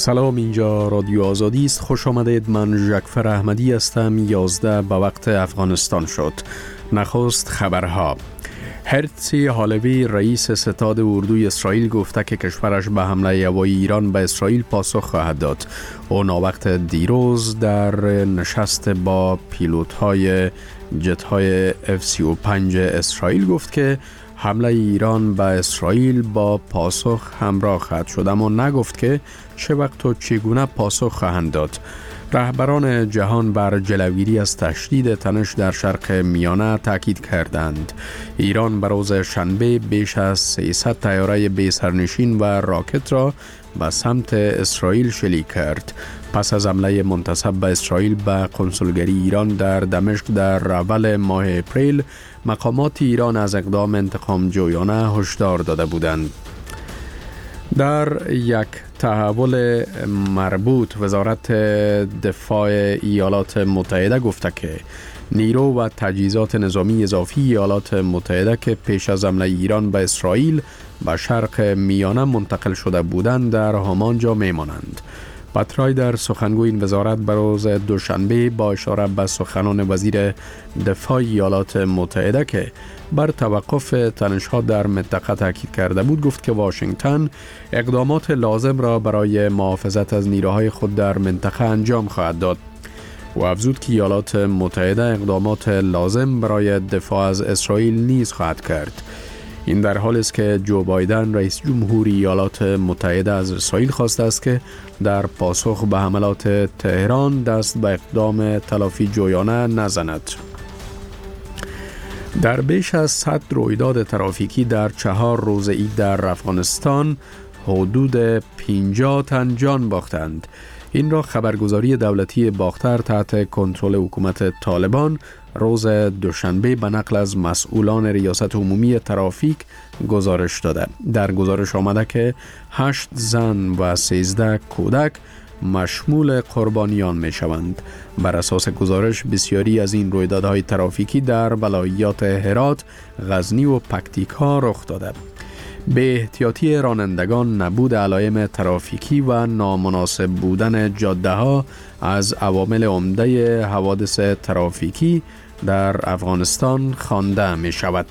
سلام، اینجا رادیو آزادی است. خوش آمدید. من جعفر احمدی هستم. 11 به وقت افغانستان شد. نخست خبرها. هرتزی حالوی رئیس ستاد اردوی اسرائیل گفته که کشورش به حمله هوایی ایران به اسرائیل پاسخ خواهد داد. او ناوقت دیروز در نشست با پیلوت‌های جت‌های F-35 اسرائیل گفت که حمله ایران به اسرائیل با پاسخ همراه خواهد شد، اما نگفت که چه وقت و چگونه پاسخ خواهند داد. رهبران جهان بر جلوگیری از تشدید تنش در شرق میانه تاکید کردند. ایران به روز شنبه بیش از 300 طیاره بی سرنشین و راکت را به سمت اسرائیل شلیک کرد. پس از حمله منتسب به اسرائیل به قنسولگری ایران در دمشق در اول ماه اپریل، مقامات ایران از اقدام انتقام جویانه هشدار داده بودند. در یک تحول مربوط، وزارت دفاع ایالات متحده گفته که نیرو و تجهیزات نظامی اضافی ایالات متحده که پیش از حمله ایران به اسرائیل به شرق میانه منتقل شده بودند در همانجا میمانند. پترای در سخنگوی این وزارت به روز دوشنبه با اشاره به سخنان وزیر دفاع ایالات متحده که بر توقف تنش‌ها در منطقه تاکید کرده بود گفت که واشنگتن اقدامات لازم را برای محافظت از نیروهای خود در منطقه انجام خواهد داد و افزود که ایالات متحده اقدامات لازم برای دفاع از اسرائیل نیز خواهد کرد. این در حالی است که جو بایدن رئیس جمهور ایالات متحده از اسرائیل خواسته است که در پاسخ به حملات تهران دست به اقدام تلافی جویانه نزند. در بیش از 100 رویداد ترافیکی در 4 روز عید در افغانستان حدود 50 تن جان باختند. این را خبرگزاری دولتی باختر تحت کنترل حکومت طالبان روز دوشنبه به نقل از مسئولان ریاست عمومی ترافیک گزارش داده. در گزارش آمده که 8 زن و 13 کودک مشمول قربانیان می شوند. بر اساس گزارش بسیاری از این رویدادهای ترافیکی در ولایات هرات، غزنی و پکتیکا رخ داده. به احتیاطی رانندگان، نبود علائم ترافیکی و نامناسب بودن جاده ها از عوامل عمده حوادث ترافیکی در افغانستان خوانده می شود.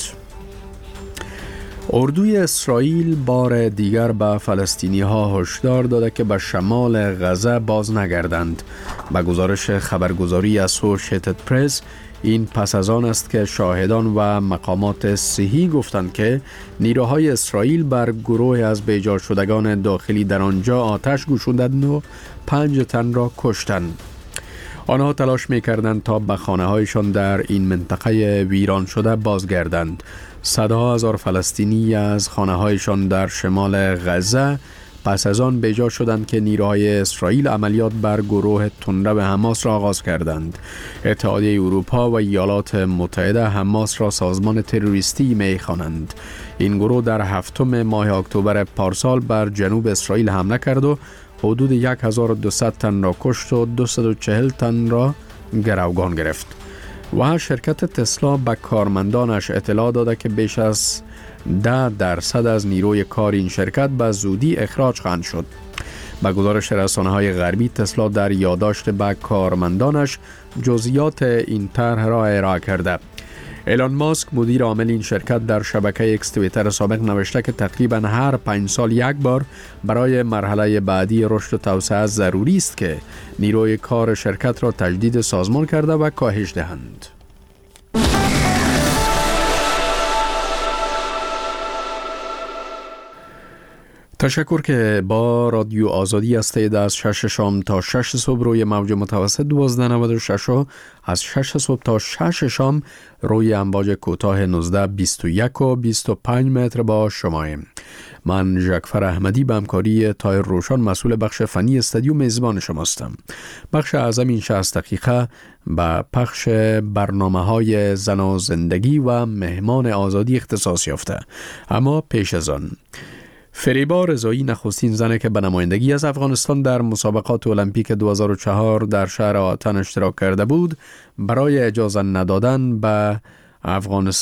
اردوی اسرائیل بار دیگر به فلسطینی ها هشدار داده که به شمال غزه باز نگردند. به گزارش خبرگزاری اسوشیتد پرس، این پس از آن است که شاهدان و مقامات صحی گفتند که نیروهای اسرائیل بر گروه از بیجار شدگان داخلی در آنجا آتش گشودند و 5 تن را کشتند. آنها تلاش می‌کردند تا به خانه‌هایشان در این منطقه ویران شده بازگردند. صدها هزار فلسطینی از خانه‌هایشان در شمال غزه پس از آن بیجار شدند که نیروهای اسرائیل عملیات بر گروه تندرو حماس را آغاز کردند. اتحادیه اروپا و ایالات متحده حماس را سازمان تروریستی می‌خوانند. این گروه در 7 ماه اکتبر پارسال بر جنوب اسرائیل حمله کرد و حدود 1200 تن را کشت و 240 تن را گروگان گرفت. و شرکت تسلا به کارمندانش اطلاع داده که بیش از 10% از نیروی کار این شرکت به زودی اخراج خواهند شد. به گزارش رسانه‌های غربی، تسلا در یادداشت به کارمندانش جزئیات این طرح را ارائه کرده. ایلان ماسک، مدیر عامل این شرکت، در شبکه اکس توییتر سابق نوشته که تقریباً هر 5 سال یک بار برای مرحله بعدی رشد و توسعه ضروری است که نیروی کار شرکت را تجدید سازمان کرده و کاهش دهند. تشکر که با رادیو آزادی هستید. از 6 شام تا 6 صبح روی موج متوسط 1296 و از 6 صبح تا 6 شام روی امواج کوتاه 19، 21 و 25 متر با شماییم. من جعفر احمدی به همکاری طاهر روشن مسئول بخش فنی استودیو میزبان شماستم. بخش اعظم این 60 دقیقه به پخش برنامه‌های زن و زندگی و مهمان آزادی اختصاص یافته. اما پیش از آن، فریبا رضایی، نخستین زنی که به نمایندگی از افغانستان در مسابقات المپیک 2004 در شهر آتن اشتراک کرده بود، برای اجازه ندادن به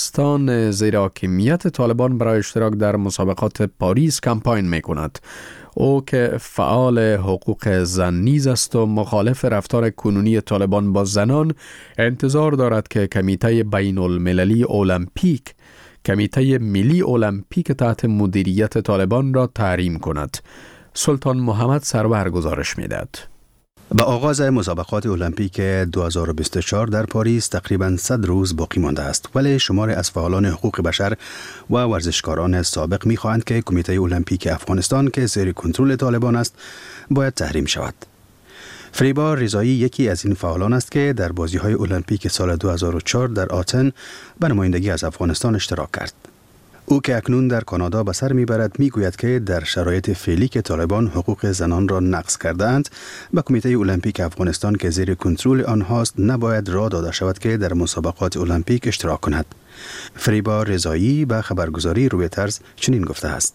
افغانستان زیر حاکمیت طالبان برای اشتراک در مسابقات پاریس کمپاین می کند. او که فعال حقوق زن نیز است و مخالف رفتار کنونی طالبان با زنان، انتظار دارد که کمیته بین المللی المپیک، کمیته ملی المپیک تحت مدیریت طالبان را تحریم کند. سلطان محمد سرور گزارش می‌دهد. با آغاز مسابقات المپیک 2024 در پاریس تقریباً 100 روز باقی مانده است، ولی شماری از فعالان حقوق بشر و ورزشکاران سابق می‌خواهند که کمیته المپیک افغانستان که زیر کنترل طالبان است باید تحریم شود. فریبا رضایی یکی از این فعالان است که در بازی‌های المپیک سال 2004 در آتن به نمایندگی از افغانستان اشتراک کرد. او که اکنون در کانادا به سر میبرد میگوید که در شرایط فعلی که طالبان حقوق زنان را نقض کردند، به کمیته المپیک افغانستان که زیر کنترل آنهاست نباید راه داده شود که در مسابقات المپیک اشتراک کند. فریبا رضایی به خبرگزاری رویترز چنین گفته است: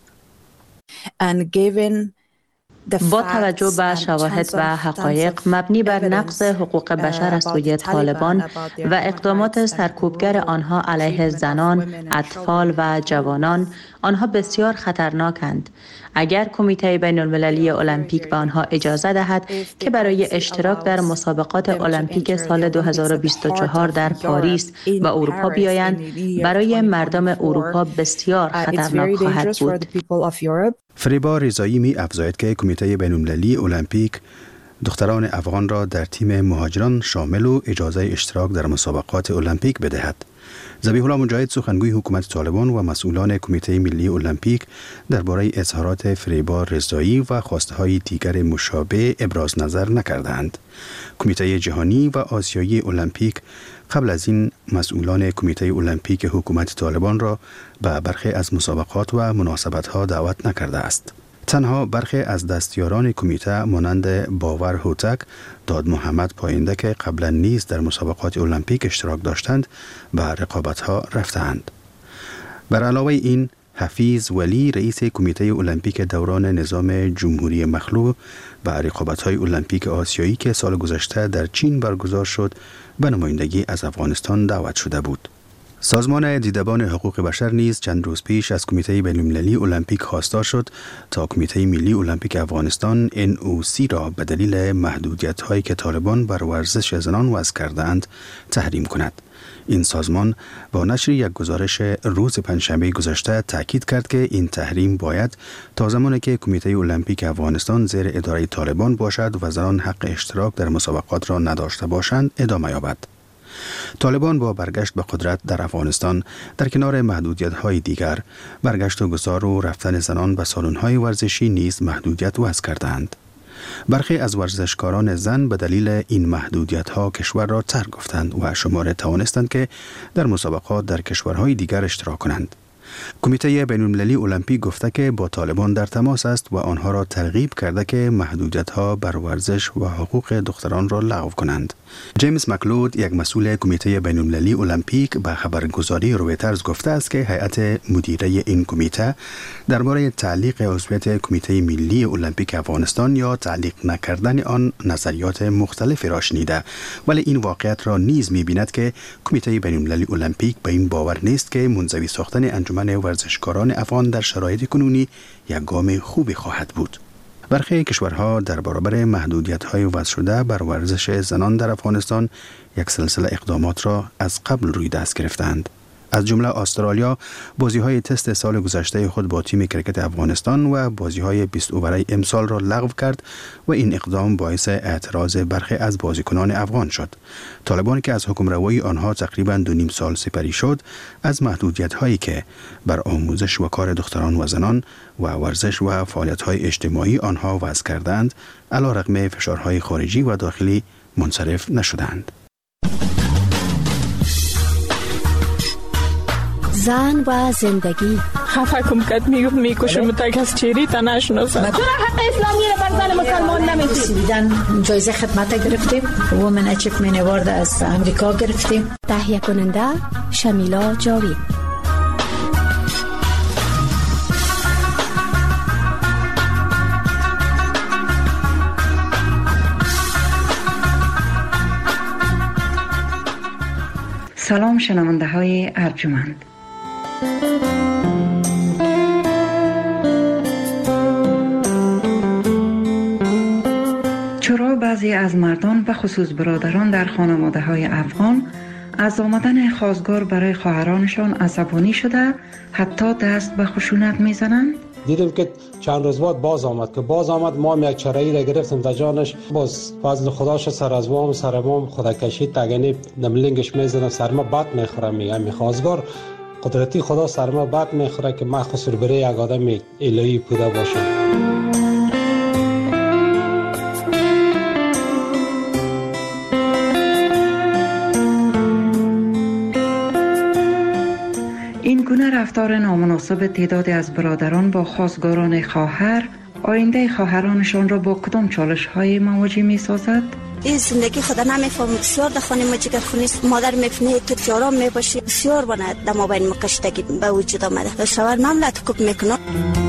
با توجه به شواهد و حقایق مبنی بر نقض حقوق بشر از سوی طالبان و اقدامات سرکوبگر آنها علیه زنان، اطفال و جوانان، آنها بسیار خطرناکند. اگر کمیته بین المللی المپیک به آنها اجازه دهد که برای اشتراک در مسابقات المپیک سال 2024 در پاریس و اروپا بیایند، برای مردم اروپا بسیار خطرناک خواهد بود. فریبا رضایی می افزاید که کمیته بین المللی المپیک دختران افغان را در تیم مهاجران شامل و اجازه اشتراک در مسابقات المپیک بدهد. ذبیح الله مجاهد سخنگوی حکومت طالبان و مسئولان کمیته ملی المپیک درباره اظهارات فریبا رضایی و خواسته‌های دیگر مشابه ابراز نظر نکردند. کمیته جهانی و آسیایی المپیک قبل از این مسئولان کمیته المپیک حکومت طالبان را به برخی از مسابقات و مناسبت‌ها دعوت نکرده است. تنها برخی از دستیاران کمیته مانند باور هوتک، داد محمد پاینده که قبلا نیز در مسابقات المپیک اشتراک داشتند به رقابت‌ها رفتند. بر علاوه این، حفیظ ولی رئیس کمیته المپیک دوران نظام جمهوری مخلوع به رقابت‌های المپیک آسیایی که سال گذشته در چین برگزار شد به نمایندگی از افغانستان دعوت شده بود. سازمان دیدبان حقوق بشر نیز چند روز پیش از کمیته بین‌المللی المپیک خواستار شد تا کمیته ملی المپیک افغانستان NOC را به دلیل محدودیت‌هایی که طالبان بر ورزش زنان وضع کرده‌اند تحریم کند. این سازمان با نشر یک گزارش روز پنجشنبه گذشته تاکید کرد که این تحریم باید تا زمانی که کمیته المپیک افغانستان زیر اداره طالبان باشد و زنان حق اشتراک در مسابقات را نداشته باشند ادامه یابد. طالبان با برگشت به قدرت در افغانستان در کنار محدودیت‌های دیگر، برگشت و گذار و رفتن زنان به سالن‌های ورزشی نیز محدودیت وضع کردند. برخی از ورزشکاران زن به دلیل این محدودیت‌ها کشور را ترک گفتند و شماره توانستند که در مسابقات در کشورهای دیگر اشتراک کنند. کمیته بین‌المللی المپیک گفته که با طالبان در تماس است و آنها را ترغیب کرده که محدودیت‌ها بر ورزش و حقوق دختران را لغو کنند. جیمز مکلود، یک مسئول کمیته بین‌المللی المپیک، به خبرگزاری رویترز گفته است که هیئت مدیره این کمیته درباره تعلیق عضویت کمیته ملی المپیک افغانستان یا تعلیق نکردن آن نظریات مختلفی را شنیده، ولی این واقعیت را نیز می‌بیند که کمیته بین‌المللی المپیک به این باور نیست که منزوی ساختن انجمن ورزشکاران افغان در شرایط کنونی یک گام خوبی خواهد بود. برخی کشورها در برابر محدودیت‌های وضع شده بر ورزش زنان در افغانستان یک سلسله اقدامات را از قبل روی دست گرفتند. از جمله استرالیا بازی‌های تست سال گذشته خود با تیم کرکت افغانستان و بازی‌های 20 اووره امسال را لغو کرد و این اقدام باعث اعتراض برخی از بازیکنان افغان شد. طالبان که از حکمروایی آنها تقریباً 2.5 سال سپری شد، از محدودیت‌هایی که بر آموزش و کار دختران و زنان و ورزش و فعالیت‌های اجتماعی آنها وضع کردند، علیرغم فشارهای خارجی و داخلی منصرف نشدند. زن و زندگی خفه کم کد میکشم تا کس چیری تا نشناسم. چرا حق اسلامی رو بر زن مسلمان نمیدید؟ جایزه خدمت گرفتیم، وومن اچیومنت اوارد از امریکا گرفتیم. تهیه کننده شمیلا جاوید. سلام شنونده های ارجمند. بعضی از مردان به خصوص برادران در خانواده های افغان از آمدن خواستگار برای خواهرانشان عصبانی شده حتی دست به خشونت میزنند. دیدیم که چند روز بعد باز آمد ما یک چرایی را گرفتیم در جانش، باز فضل خداش سر از وام سر مام خدا کشید تگنی نملینگش میزنم سر ما بد میخوره. میگم خواستگار قدرتی خدا سر ما بد میخوره که من خسر بره یک آدم الهی بوده باشم. این گونه رفتار نامناسب تعدادی از برادران با خواستگاران خواهر آینده خواهرانشان را با کدام چالش‌های مواجه می‌سازد؟ این زندگی خدا نمیفهم. بسیار در خانه ما جگر خونیست، مادر میفنه تو چهارم میباشی، بسیار بنا در ما بین مکشتگی به وجود آمده. شوهر مملت کوب میکنه.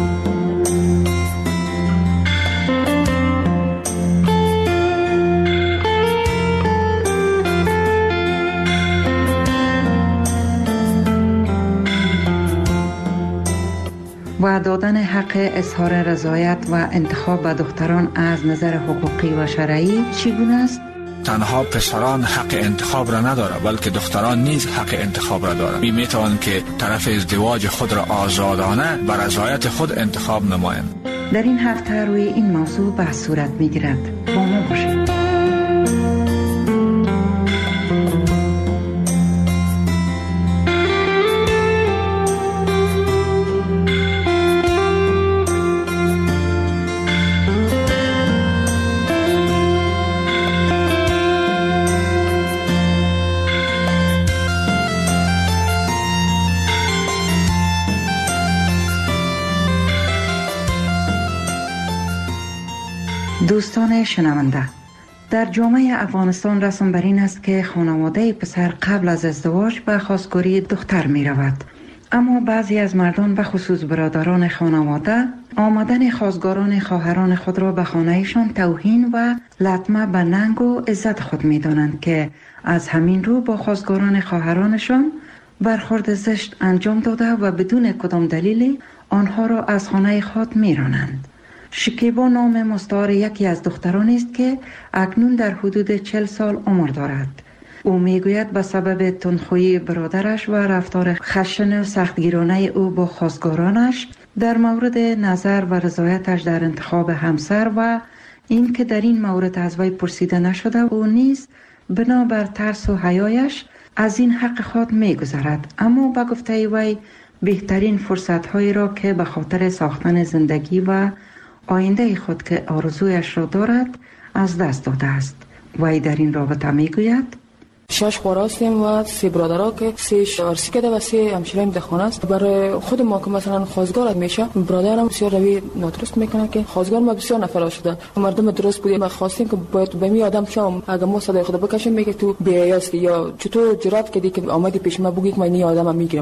و دادن حق اظهار رضایت و انتخاب به دختران از نظر حقوقی و شرعی چگونه است؟ تنها پسران حق انتخاب را نداره بلکه دختران نیز حق انتخاب را دارند. میتوانند که طرف ازدواج خود را آزادانه بر رضایت خود انتخاب نمایند. در این هفته روی این موضوع بحث صورت میگیرد. با ما باشید. دوستان شنونده، در جامعه افغانستان رسم بر این است که خانواده پسر قبل از ازدواج به خواستگاری دختر می رود. اما بعضی از مردان به خصوص برادران خانواده آمدن خواستگاران خواهران خود را به خانهشان توهین و لطمه به ننگ و عزت خود می دانند که از همین رو با خواستگاران خواهرانشان برخورد زشت انجام داده و بدون کدام دلیلی آنها را از خانه خود می رانند. شکیبا نام مستعار یکی از دخترانی است که اکنون در حدود 40 سال عمر دارد. او میگوید به سبب تندخویی برادرش و رفتار خشن و سختگیرانه او با خواستگارانش در مورد نظر و رضایتش در انتخاب همسر و این که در این مورد از وی پرسیده نشده او نیز بنابر ترس و حیایش از این حق خود میگذرد. اما به گفته وی بهترین فرصت‌هایی را که به خاطر ساختن زندگی و آینده خود که آرزویش را دارد از دست داده است. وی در این رابطه میگوید 6 خواهر هستیم و 3 برادرها که 3 عرسی کرده و 3 همشیریم در خانه است. برای خود ما که مثلا خواستگار میشه برادرم بسیار روی نادرست میکنه که خواستگار ما بسیار نفر شده. مردم درست بودیم ما خواستیم که باید به می آدم شام اگه ما صدای خدا بکشیم میگه تو بی‌حیاست یا چطور جرأت کردی که آمدی پیش ما بگی که من این آدمو میگیرم.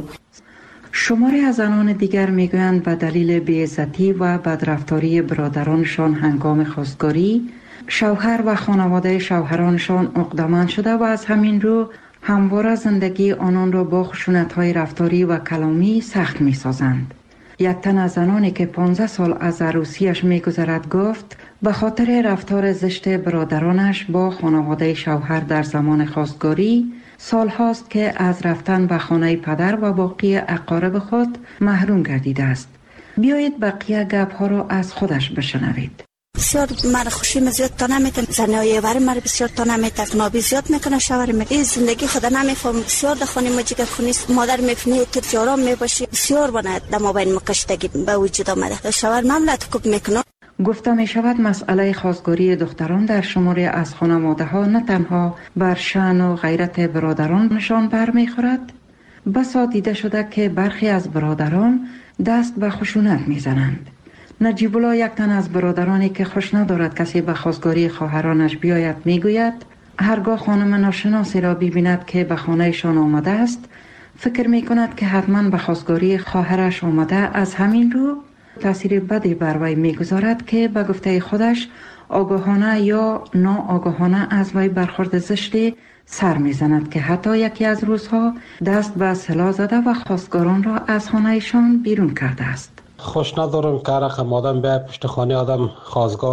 شماری از زنان دیگر میگویند به دلیل بی‌عزتی و بدرفتاری برادرانشان هنگام خواستگاری شوهر و خانواده شوهرانشان عقده‌مند شده و از همین رو همواره زندگی آنان را با خشونت‌های رفتاری و کلامی سخت می‌سازند. یک تن از زنانی که 15 سال از عروسیش می‌گذرد گفت به خاطر رفتار زشت برادرانش با خانواده شوهر در زمان خواستگاری سال هاست که از رفتن به خانه پدر و باقی اقارب خود محروم گردیده است. بیایید بقیه گپ ها را از خودش بشنوید. بسیار مرا خوشی زیاد تا نمیتونه زنای ور مرا بسیار تا نمیتونه نابی زیاد میکنه شوهر می این زندگی خدا نمیفهم. بسیار در خانه ما جگر خونیست، مادر میفنه تو چهارم میباشی، بسیار بنا در ما بین مکشتگی به وجود آمده. شوهر مملت کوب میکنه. گفته می شود مسئله خواستگاری دختران در شماری از خانواده ها نه تنها بر شأن و غیرت برادرانشان برمیخورد، بسا دیده شده که برخی از برادران دست به خشونت میزنند. نجیب الله یک تن از برادرانی که خوش ندارد کسی به خواستگاری خواهرانش بیاید میگوید هرگاه خانم ناشناسی را ببیند که به خانهشان آمده است فکر می کند که حتما به خواستگاری خواهرش آمده، از همین رو تأثیر بدی بر وی میگذارد که به گفته خودش آگاهانه یا ناآگاهانه از وی برخورد زشتی سر میزند که حتی یکی از روزها دست به سلاح زده و خواستگاران را از خانهشان بیرون کرده است. خوش ندارم که رقم آدم به پشت خانه آدم خواستگار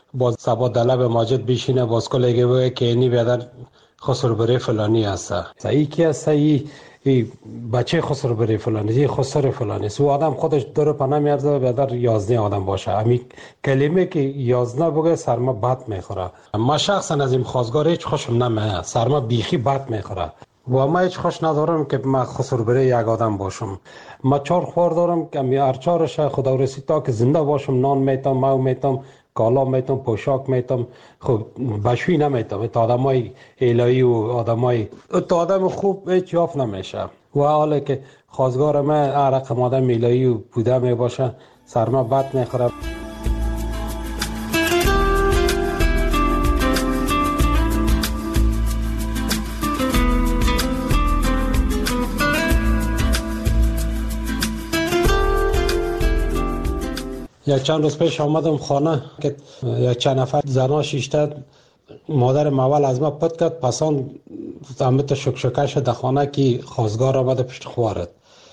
باز سبا دلب ماجد بیشینه باز کلگه بگه که اینی بیادر خسربره فلانی هسته ای که هسته ای بچه خسربره فلانی ای خسر فلانی او آدم خودش دور پناه میارزه بیادر 11 آدم باشه. همین کلمه که 11 بگه سرما بد میخوره. ما شخصا از این خواستگار هیچ خوشم نمیاد. سرما بیخی بد میخوره و ما هیچ خوش ندارم که ما خسربره یک آدم باشم. ما 4 خوار دارم که می هر 4ش خدا رسید تا که زنده باشم نان میتم ماو میتم کالا میتم پوشاک میتم خب بشوی نمیتم. تا آدمای الهی و آدمای تا آدم خوب هیچ یافت نمیشه و حالا که خواستگار ما هر رقم آدم الهی و بوده می باشه سرما بد میخوره. یک چند روز پیش آمدم خانه که یک چند نفر زنا شیشته مادر اول از ما پد کرد پسان همت شکشکش در خانه که خواستگار آمده پشت خوارد.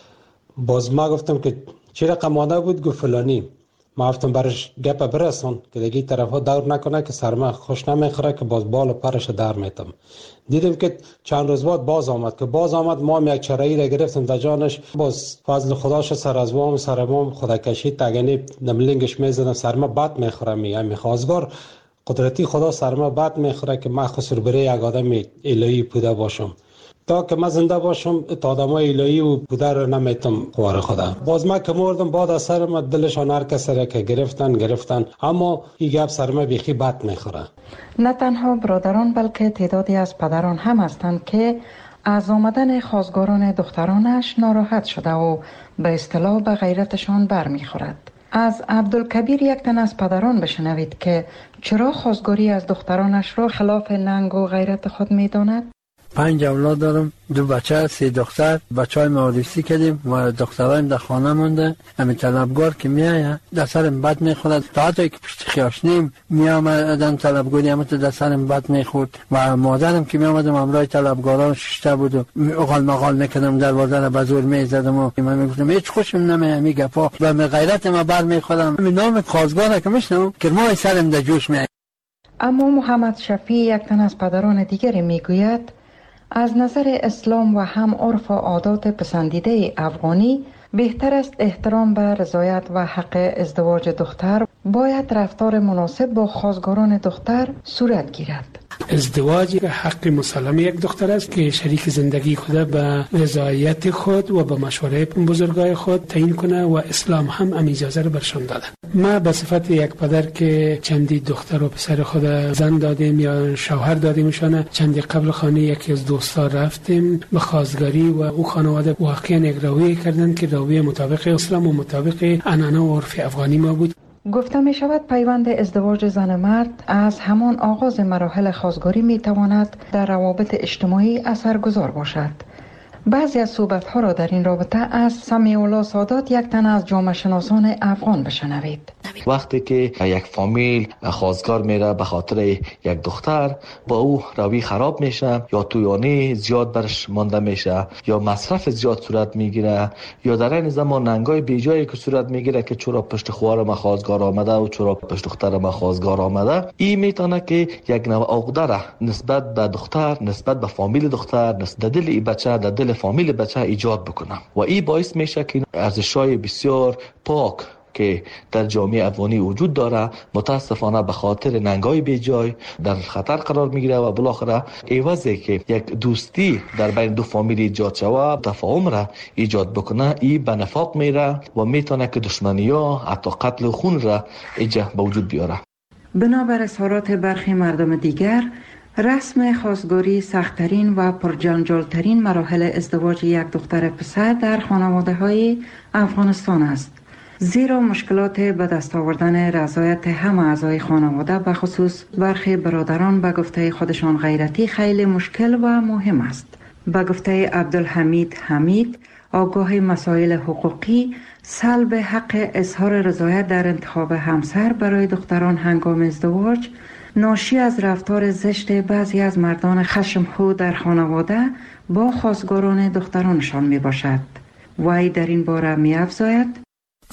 باز ما گفتم که چی رقم ماده بود؟ گفت فلانی. ما گفتم برش گپ برسون که دیگه طرف ها دور نکنه که سرما خوش نمیخوره که باز بال و پرش در میتم. دیدیم که چند روز بعد باز آمد ما هم یک چرایی را گرفتیم در جانش. باز فضل خداش سر از وام سر وام خدا کشید تگنی نملنگش میزدم سرما بد میخوره می خواستگار قدرتی خدا سرما بد میخوره که من خسربره یک آدم الهی بوده باشم. تا که من زنده باشم تا آدمای الهی و بوده رو نمیتم خوار خدا. باز من که مردم بعد از سر من دلشان هر کسی را که گرفتن اما این گپ سر من بیخی بد میخوره. نه تنها برادران بلکه تعدادی از پدران هم هستند که از آمدن خواستگاران دخترانش ناراحت شده و به اصطلاح به غیرتشان برمیخورد. از عبدالکبیر یک تن از پدران بشنوید که چرا خواستگاری از دخترانش را خلاف ننگ و غیرت خود میداند. 5 اولاد دارم، 2 بچه 3 دختر. بچهای ما عروسی کردیم و دخترایم در خانه مونده. همین طلبگار که میایه در سرم بد میخورد. تا حتی که پشت خیاشنیم میامدن طلبگاری همه در سرم بد میخورد و مادرم که میامدم همراه طلبگاران ششته بود و اقال مقال میکردم دروازه را به زور میزدم و من میگفتم هیچ خوشم نمیاد می گپا و غیرت ما بر میخورم. نام خواستگار که میشنم که ما سرم در جوش میاد. اما محمد شفیع یک تن از پدران دیگری میگوید از نظر اسلام و هم عرف و عادات پسندیده افغانی بهتر است احترام به رضایت و حق ازدواج دختر باید رفتار مناسب با خواستگاران دختر صورت گیرد. ازدواج حق مسلم یک دختر است که شریک زندگی خود به رضایت خود و به مشوره بزرگای خود تعیین کنه و اسلام هم اجازه رو برشان داده. ما به صفت یک پدر که چندی دختر و پسر خود زن دادیم یا شوهر دادیمشان، چندی قبل خانه یکی از دوستا رفتیم به خواستگاری و او خانواده واقعا یک رویه کردند که رویه مطابق اسلام و مطابق عنعنه و عرف افغانی ما بود. گفته می شود پیوند ازدواج زن مرد از همان آغاز مراحل خواستگاری می تواند در روابط اجتماعی اثرگذار باشد. بعضی از صحبت‌ها را در این رابطه از سمیع الله سادات یک تن از جامعه شناسان افغان بشنوید. وقتی که یک فامیل خواستگار میره به خاطر یک دختر با او روی خراب میشه یا تویانی زیاد برش مانده میشه یا مصرف زیاد صورت میگیره یا در این زمان ننگای بیجایی که صورت میگیره که چرا پشت خوار ما خواستگار آمده و چرا پشت دختر ما خواستگار آمده، این میتونه که یک نوع عقده نسبت به دختر، نسبت به فامیل دختر، نسبت دل ای بچه، در دل فامیل بچه ایجاد بکنه و این باعث میشه که ارزش‌های بسیار پاک که در جامعه افغانی وجود داره متاسفانه به خاطر ننگای بیجای در خطر قرار میگیره و بالاخره عوضی که یک دوستی در بین دو فامیل ایجاد شود تفاهم را ایجاد بکنه، این به نفاق میره و میتونه که دشمنی ها حتی قتل و خون را ایجاد به وجود بیاره. بنابر اظهارات برخی مردم دیگر، رسم خواستگاری سخت‌ترین و پرجنجال‌ترین مراحل ازدواج یک دختر پسر در خانواده‌های افغانستان است. زیرا مشکلات به دست آوردن رضایت همه اعضای خانواده به خصوص برخی برادران به گفته خودشان غیرتی خیلی مشکل و مهم است. به گفته عبدالحمید حمید، آگاه مسائل حقوقی، سلب حق اظهار رضایت در انتخاب همسر برای دختران هنگام ازدواج ناشی از رفتار زشت بعضی از مردان خشمخو در خانواده با خواستگاران دخترانشان می باشد. وی در این باره می افزاید: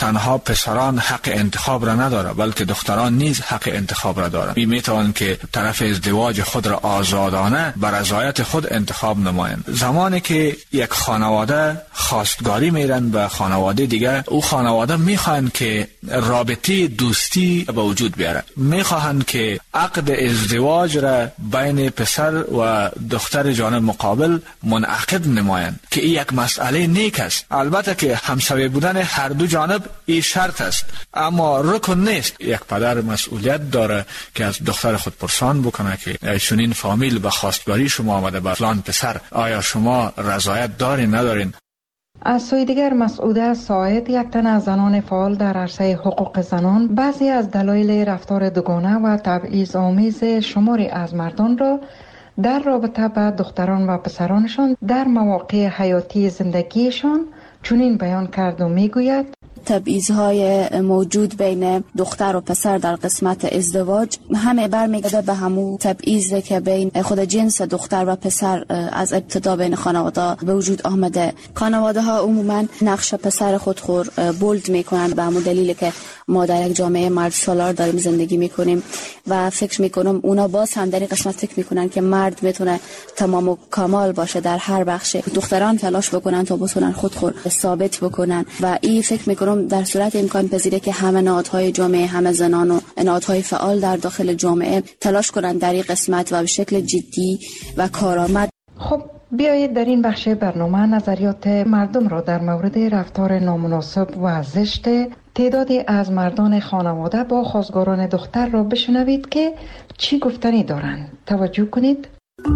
تنها پسران حق انتخاب را نداره بلکه دختران نیز حق انتخاب را دارند. میتوان که طرف ازدواج خود را آزادانه بر رضایت خود انتخاب نمایند. زمانی که یک خانواده خواستگاری میرن به خانواده دیگه، او خانواده میخواهند که رابطه دوستی به وجود بیاره، میخواهند که عقد ازدواج را بین پسر و دختر جانب مقابل منعقد نمایند که این یک مسئله نیک است. البته که همسایه بودن هر دو جانب این شرط است، اما رکن نیست. یک پدر مسئولیت داره که از دختر خود پرسان بکنه که چنین فامیل به خواستگاری شما آمده به فلان پسر، آیا شما رضایت دارین ندارین؟ از سوی دیگر مسعوده ساعد، یک تن از زنان فعال در عرصه حقوق زنان، بعضی از دلایل رفتار دوگانه و تبعیض آمیز شماری از مردان را در رابطه با دختران و پسرانشان در مواقع حیاتی زندگیشان چنین بیان کرد و میگوید: تبعیض‌های موجود بین دختر و پسر در قسمت ازدواج همه برمیگرده به همون تبعیضی که بین خود جنس دختر و پسر از ابتدا بین خانواده به وجود آمده. خانواده ها عموما نقش پسر خود بولد میکنن به همون دلیل که ما در یک جامعه مرد سالار داریم زندگی میکنیم و فکر میکنم اونا باز هم در این قسمت فکر میکنن که مرد میتونه تمام و کمال باشه در هر بخش. دختران تلاش بکنن تا بتونن خود ثابت بکنن و این فکر میکنم در صورت امکان پذیره که همه نهادهای جامعه، همه زنان و نهادهای فعال در داخل جامعه تلاش کنند در این قسمت و به شکل جدی و کارآمد. خب بیایید در این بخش برنامه نظریات مردم را در مورد رفتار نامناسب و زشت تعدادی از مردان خانواده با خواستگاران دختر را بشنوید که چی گفتنی دارند. توجه کنید.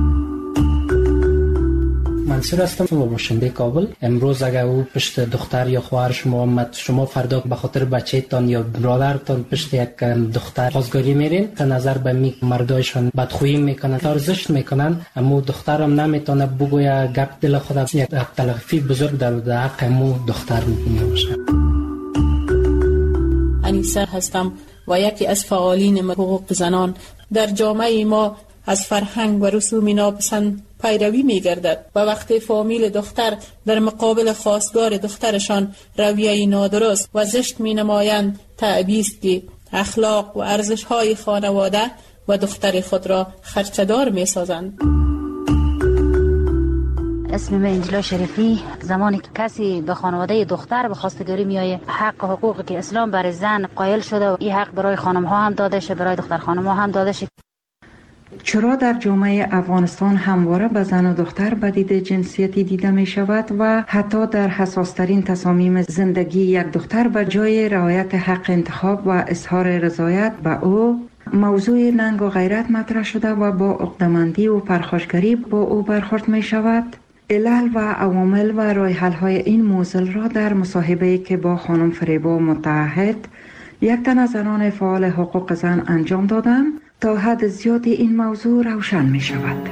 منصور هستم و باشنده کابل. امروز اگر او پشت دختر یا خواهر شما آمد، شما فردا به خاطر بچه‌تان یا برادرتان پشت یک دختر خواستگاری میرین، که نظر به می مردایشان بدخویی میکنن، زشت میکنن، اما دخترم نمیتونه بگویه گپ دل خود، یک تلافی بزرگ در حق مو دختر میشه. انیسه هستم و یکی از فعالین حقوق زنان. در جامعه ما از فرهنگ و رسوم ناپسند پیروی می‌گردد و وقتی فامیل دختر در مقابل خواستگار دخترشان رویه نادرست و زشت می‌نمایند، تعبیست که اخلاق و ارزش‌های خانواده و دختر خود را خرچه‌دار می‌سازند. اسم من انجلا شریفی. زمانی که کسی به خانواده دختر به خواستگاری میایه، حق و حقوقی که اسلام برای زن قائل شده و این حق برای خانم ها هم داده شه، برای دختر خانم ها هم داده شه. چرا در جامعه افغانستان همواره به زن و دختر بدید جنسیتی دیده می شود و حتی در حساسترین تصامیم زندگی یک دختر به جای رعایت حق انتخاب و اظهار رضایت به او، موضوع ننگ و غیرت مطرح شده و با عقده‌مندی و پرخاشگری با او برخورد می شود؟ علل و عوامل و راه حل‌های این معضل را در مصاحبه‌ای که با خانم فریبا متعهد، یک تن از زنان فعال حقوق زن انجام دادم، تا حد زیادی این موضوع روشن می شود.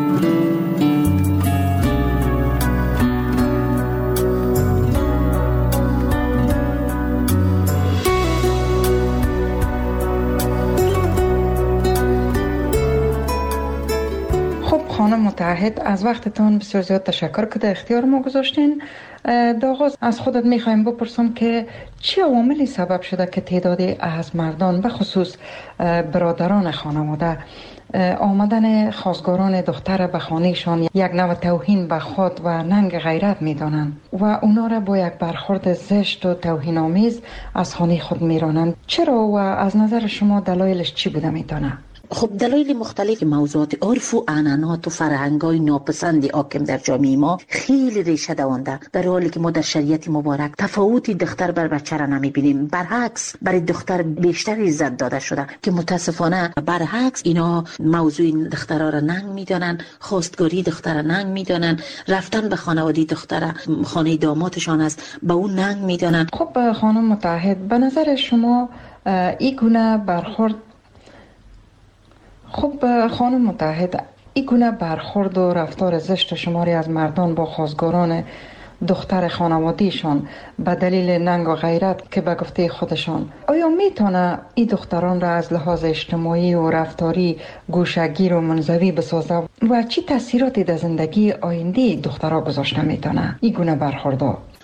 خب خانم متعهد، از وقتتان بسیار زیاد تشکر که اختیار ما گذاشتین. آغاز از خودت میخوایم بپرسم که چه عواملی سبب شده که تعدادی از مردان به خصوص برادران خانواده آمدن خواستگاران دختر به خانهشان یک نوع توهین به خود و ننگ غیرت میدانند و اونا را با یک برخورد زشت و توهین آمیز از خانه خود میرانند؟ چرا و از نظر شما دلایلش چی بوده میتونه؟ خب دلایل مختلف موضوعات عرف و عنعنات و فرهنگ‌های ناپسند حاکم در جامعه ما خیلی ریشه دوانده، در حالی که ما در شریعت مبارک تفاوتی دختر بر بچه را نمی‌بینیم. برعکس برای دختر بیشتر عزت داده شده که متاسفانه برعکس اینا موضوع دخترها را ننگ می‌دانن، خواستگاری دختر را ننگ می‌دانن، رفتن به خانواده دختر خانه دامادشان است به اون ننگ می‌دانن. خب خانم متعهد، به نظر شما این گونه برخورد این گونه برخورد و رفتار زشت شماری از مردان با خواستگاران دختر خانوادهشان به دلیل ننگ و غیرت که به گفته خودشان، آیا میتونه این دختران را از لحاظ اجتماعی و رفتاری گوشه‌گیر و منزوی بسازه و چی تاثیراتی در زندگی آینده دخترها گذاشته میتونه این گونه برخوردها؟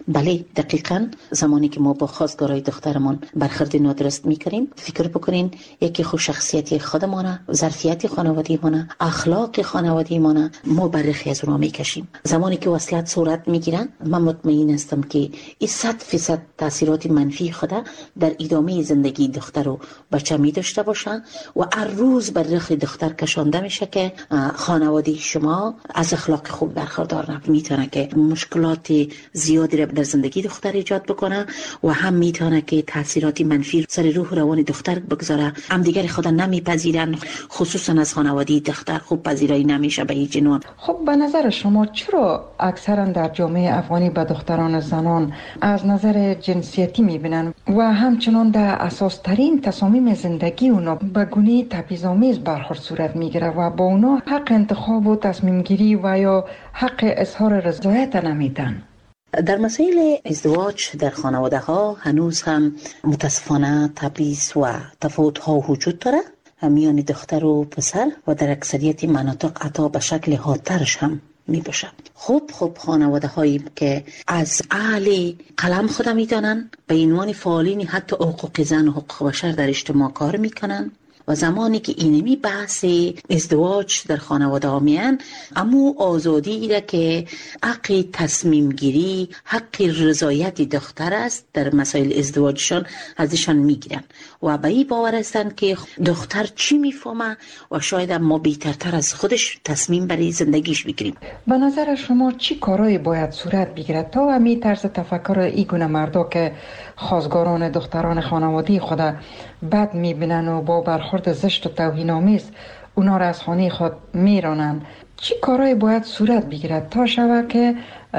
بله دقیقاً زمانی که ما با خواستگارای دخترمان برخورد نادرست میکنیم، فکر بکنین یکی خود شخصیت خودمانه، ظرفیت خانوادگی مانه، اخلاق خانوادگی مانه، ما برخی از اونها میکشیم. زمانی که وصلت صورت میگیرن، من مطمئن هستم که این 100% تاثیرات منفی خود در ادامه زندگی دختر و بچه می داشته باشن و هر روز بر رخ دختر کشانده میشه که خانواده شما از اخلاق خوب برخوردار نبود. میتونه که مشکلات زیادی را در زندگی دختر ایجاد بکنه و هم میتونه که تاثیرات منفی سر روح روان دختر بگذاره. هم دیگر خود نمیپذیرن، خصوصا از خانواده دختر خوب پذیرایی نمیشه به هیچ عنوان. خب به نظر شما چرا اکثرا در جامعه افغانی به دختران زنان از نظر جنسیتی میبینن و همچنان در اساس ترین تصامیم زندگی اونا به گونه تبعیض‌آمیز برخورد صورت میگیره و با اونا حق انتخاب و تصمیم گیری و یا حق اظهار رضایت نمیدن؟ در مسائل ازدواج در خانواده ها هنوز هم متاسفانه تبعیض و تفاوت ها وجود داره میان دختر و پسر و در اکثریت مناطق حتی به شکل حادترش هم می باشه. خوب خانواده هایی که از اهل قلم خود می دانن به عنوان فعالین حتی حقوق زن و حقوق بشر در اجتماع کار میکنن و زمانی که اینمی بحث ازدواج در خانواده ها میان، اما آزادی را که حق تصمیم گیری، حق رضایت دختر است در مسائل ازدواجشان ازشان میگیرن و به این باور هستند که دختر چی میفهمه و شاید ما بهترتر از خودش تصمیم برای زندگیش بگیریم. به نظر شما چی کارایی باید صورت بگیرد تا همین طرز تفکر این گونه مردا که خواستگاران دختران خانوادگی خود بد میبینن و با برخورد زشت و توهین‌آمیز اونا را از خانه خود میرانن، چی کارایی باید صورت بگیرد تا شود که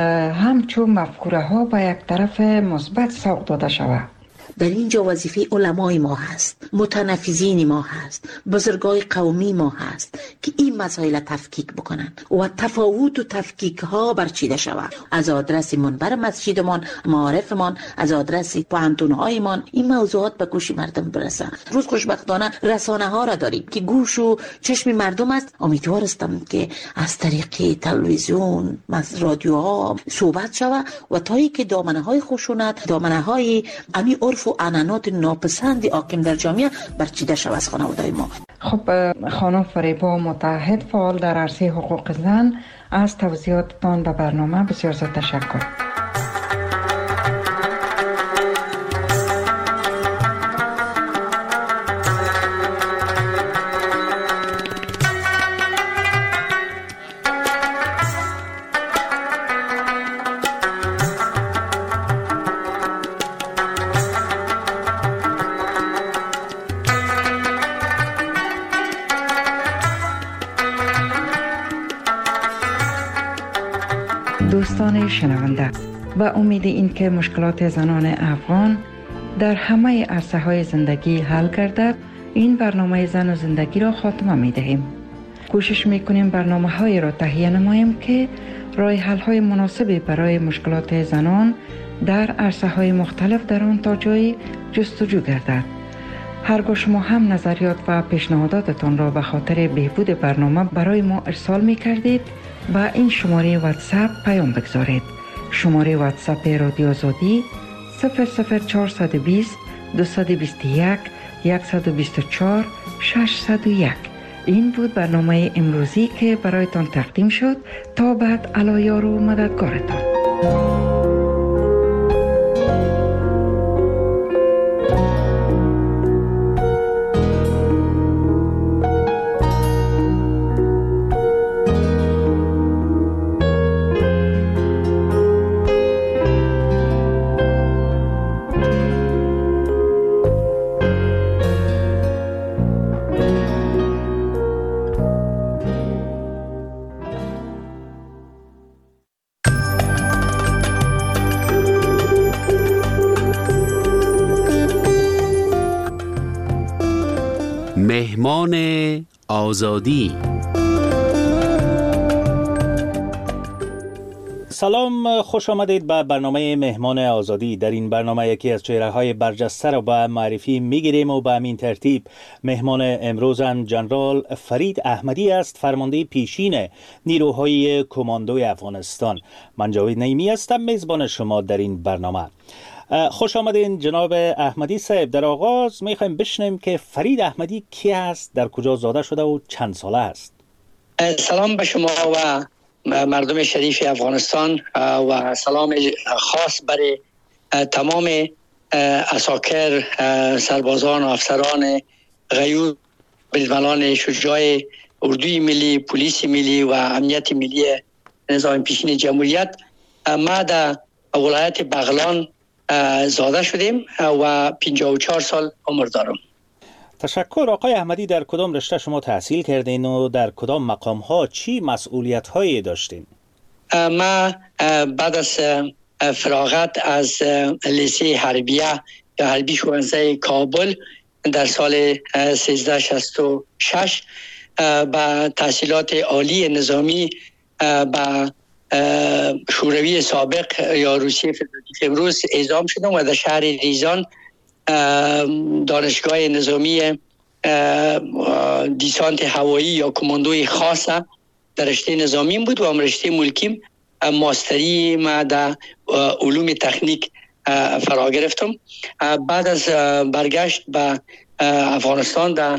همچون مفکوره ها به یک طرف مثبت سوق داده شود؟ در اینجا وظیفه علمای ما هست، متنفذین ما هست، بزرگای قومی ما هست که این مسائل تفکیک بکنن و تفاوت و تفکیک ها برچیده شود. از آدرس منبر مسجدمان، معارفمان، از آدرس پوهنتون من این موضوعات به گوش مردم برسه. روز خوشبختانه رسانه ها را داریم که گوش و چشم مردم است. امیدوار هستم که از طریق تلویزیون، رادیوها صحبت شود و تایی که دامنه های خشونت، دامنه های امی عرف و عنعنات ناپسند حاکم در جامعه برچیده شود از خانواده ما. خب خانم فریبا، متحد فعال در عرصه حقوق زن، از توضیحاتتان به برنامه بسیار زیاد تشکر. دوستان شنونده، و امید این که مشکلات زنان افغان در همه عرصه های زندگی حل گردد، این برنامه زن و زندگی را خاتمه می دهیم. کوشش می کنیم برنامه های را تهیه نماییم که راه حل های مناسبی برای مشکلات زنان در عرصه های مختلف در آن تا جایی جستجو گردد. هرگاه شما هم نظریات و پیشنهاداتتان را به خاطر بهبود برنامه برای ما ارسال می کردید، با این شماره واتساپ پیام بگذارید. شماره واتساپ رادیو آزادی 00420 221 124 601. این بود برنامه امروزی که برایتان تقدیم شد. تا بعد، علایار و مددگارتان. مهمان آزادی. سلام، خوش آمدید به برنامه مهمان آزادی. در این برنامه یکی از چهره‌های برجسته را به معرفی می‌گیریم و به همین ترتیب مهمان امروز هم جنرال فرید احمدی است، فرمانده پیشین نیروهای کماندوی افغانستان. من جاوید نعیمی هستم، میزبان شما در این برنامه. خوش آمدین جناب احمدی صاحب. در آغاز می‌خوایم بشنویم که فرید احمدی کی است، در کجا زاده شده و چند ساله است؟ سلام به شما و مردم شریف افغانستان و سلام خاص برای تمام عساکر، سربازان و افسران غیور، بزملان شجاع اردوی ملی، پلیس ملی و امنیت ملی نظام پیشین جمهوریت. ما در ولایت بغلان زاده شدیم و 54 سال عمر دارم. تشکر. آقای احمدی، در کدام رشته شما تحصیل کردین و در کدام مقام ها چی مسئولیت هایی داشتین؟ ما بعد از فراغت از لیسه حربیه یا حربی شوانزه کابل در سال 1366 با تحصیلات عالی نظامی با شوروی سابق یا روسیه فدراتیو امروز اعزام شدم و در شهر ریزان دانشگاه نظامی دیسانت هوایی یا کماندوی خاص در رشته نظامی بود و رشته ملکیم ماستری ما در علوم تکنیک فرا گرفتم. بعد از برگشت به افغانستان در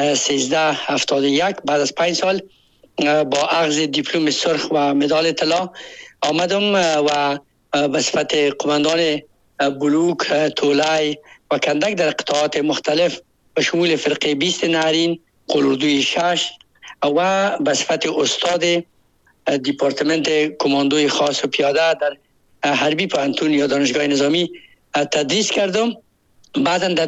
1371 بعد از 5 سال با اخذ دیپلم سرخ و مدال طلا آمدم و به صفت قماندان بلوک، تولای و کندک در قطاعات مختلف به شمول فرقه 20 نهرین، قلوردوی 6 و به صفت استاد دیپارتمنت کماندوی خاص و پیاده در حربی پانتون یا دانشگاه نظامی تدریس کردم. بعدا در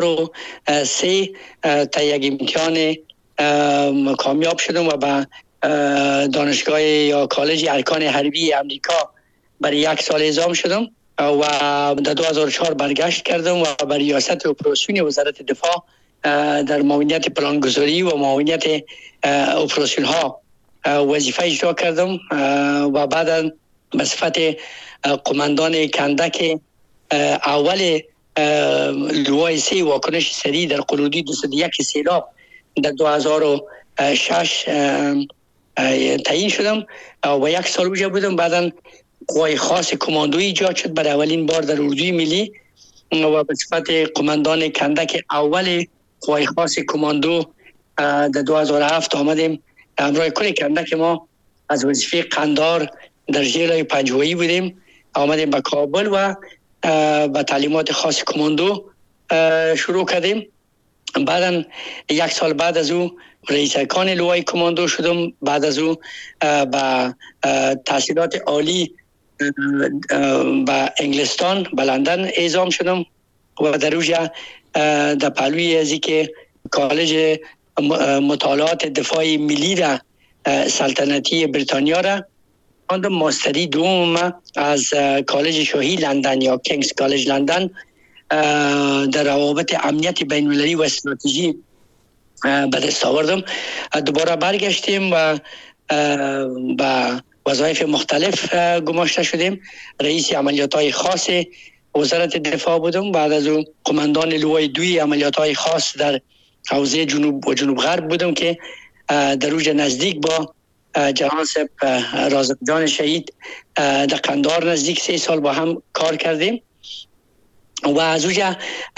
2003 تا یک امتحان کامیاب شدم و به دانشگاه یا کالج ارکان حربی امریکا برای 1 سال اعزام شدم و در 2004 برگشت کردم و برای ریاست اپراسیون وزارت دفاع در معاونیت پلانگذاری و معاونیت اپراسیون ها وظیفه اجرا کردم و بعدا به صفت قماندان کندک اول لوای 3 واکنش سریع در قلودی 201 سیلاب در 2006 تعیین شدم و 1 سال اونجا بودم. بعدا قوای خاص کماندویی ایجاد شد برای اولین بار در اردوی ملی و به صفت قماندان کندک اول قوای خاص کماندو در 2007 آمدیم. همراه کل کندک ما از وظیفه قندار در ژیلای پنجوایی بودیم، آمدیم به کابل و با تعلیمات خاص کماندو شروع کردیم. بعدا 1 سال بعد از او رئیس ارکان لوای کماندو شدم. بعد از او با تحصیلات عالی با انگلستان به لندن اعزام شدم و در اوجا در پهلوی ازی که کالج مطالعات دفاعی ملی را سلطنتی بریتانیا را خواندم. ماستری دوم از کالج شاهی لندن یا کینگز کالج لندن در روابط امنیت بین المللی و استراتژی به دست آوردم. دوباره برگشتیم و با وظایف مختلف گماشته شدیم. رئیس عملیات‌های خاص وزارت دفاع بودم. بعد از اون قماندان لوای 2 عملیات‌های خاص در حوزه جنوب و جنوب غرب بودم که در اوج نزدیک با جناب رازق جان شهید در قندار نزدیک 3 سال با هم کار کردیم و از اوجا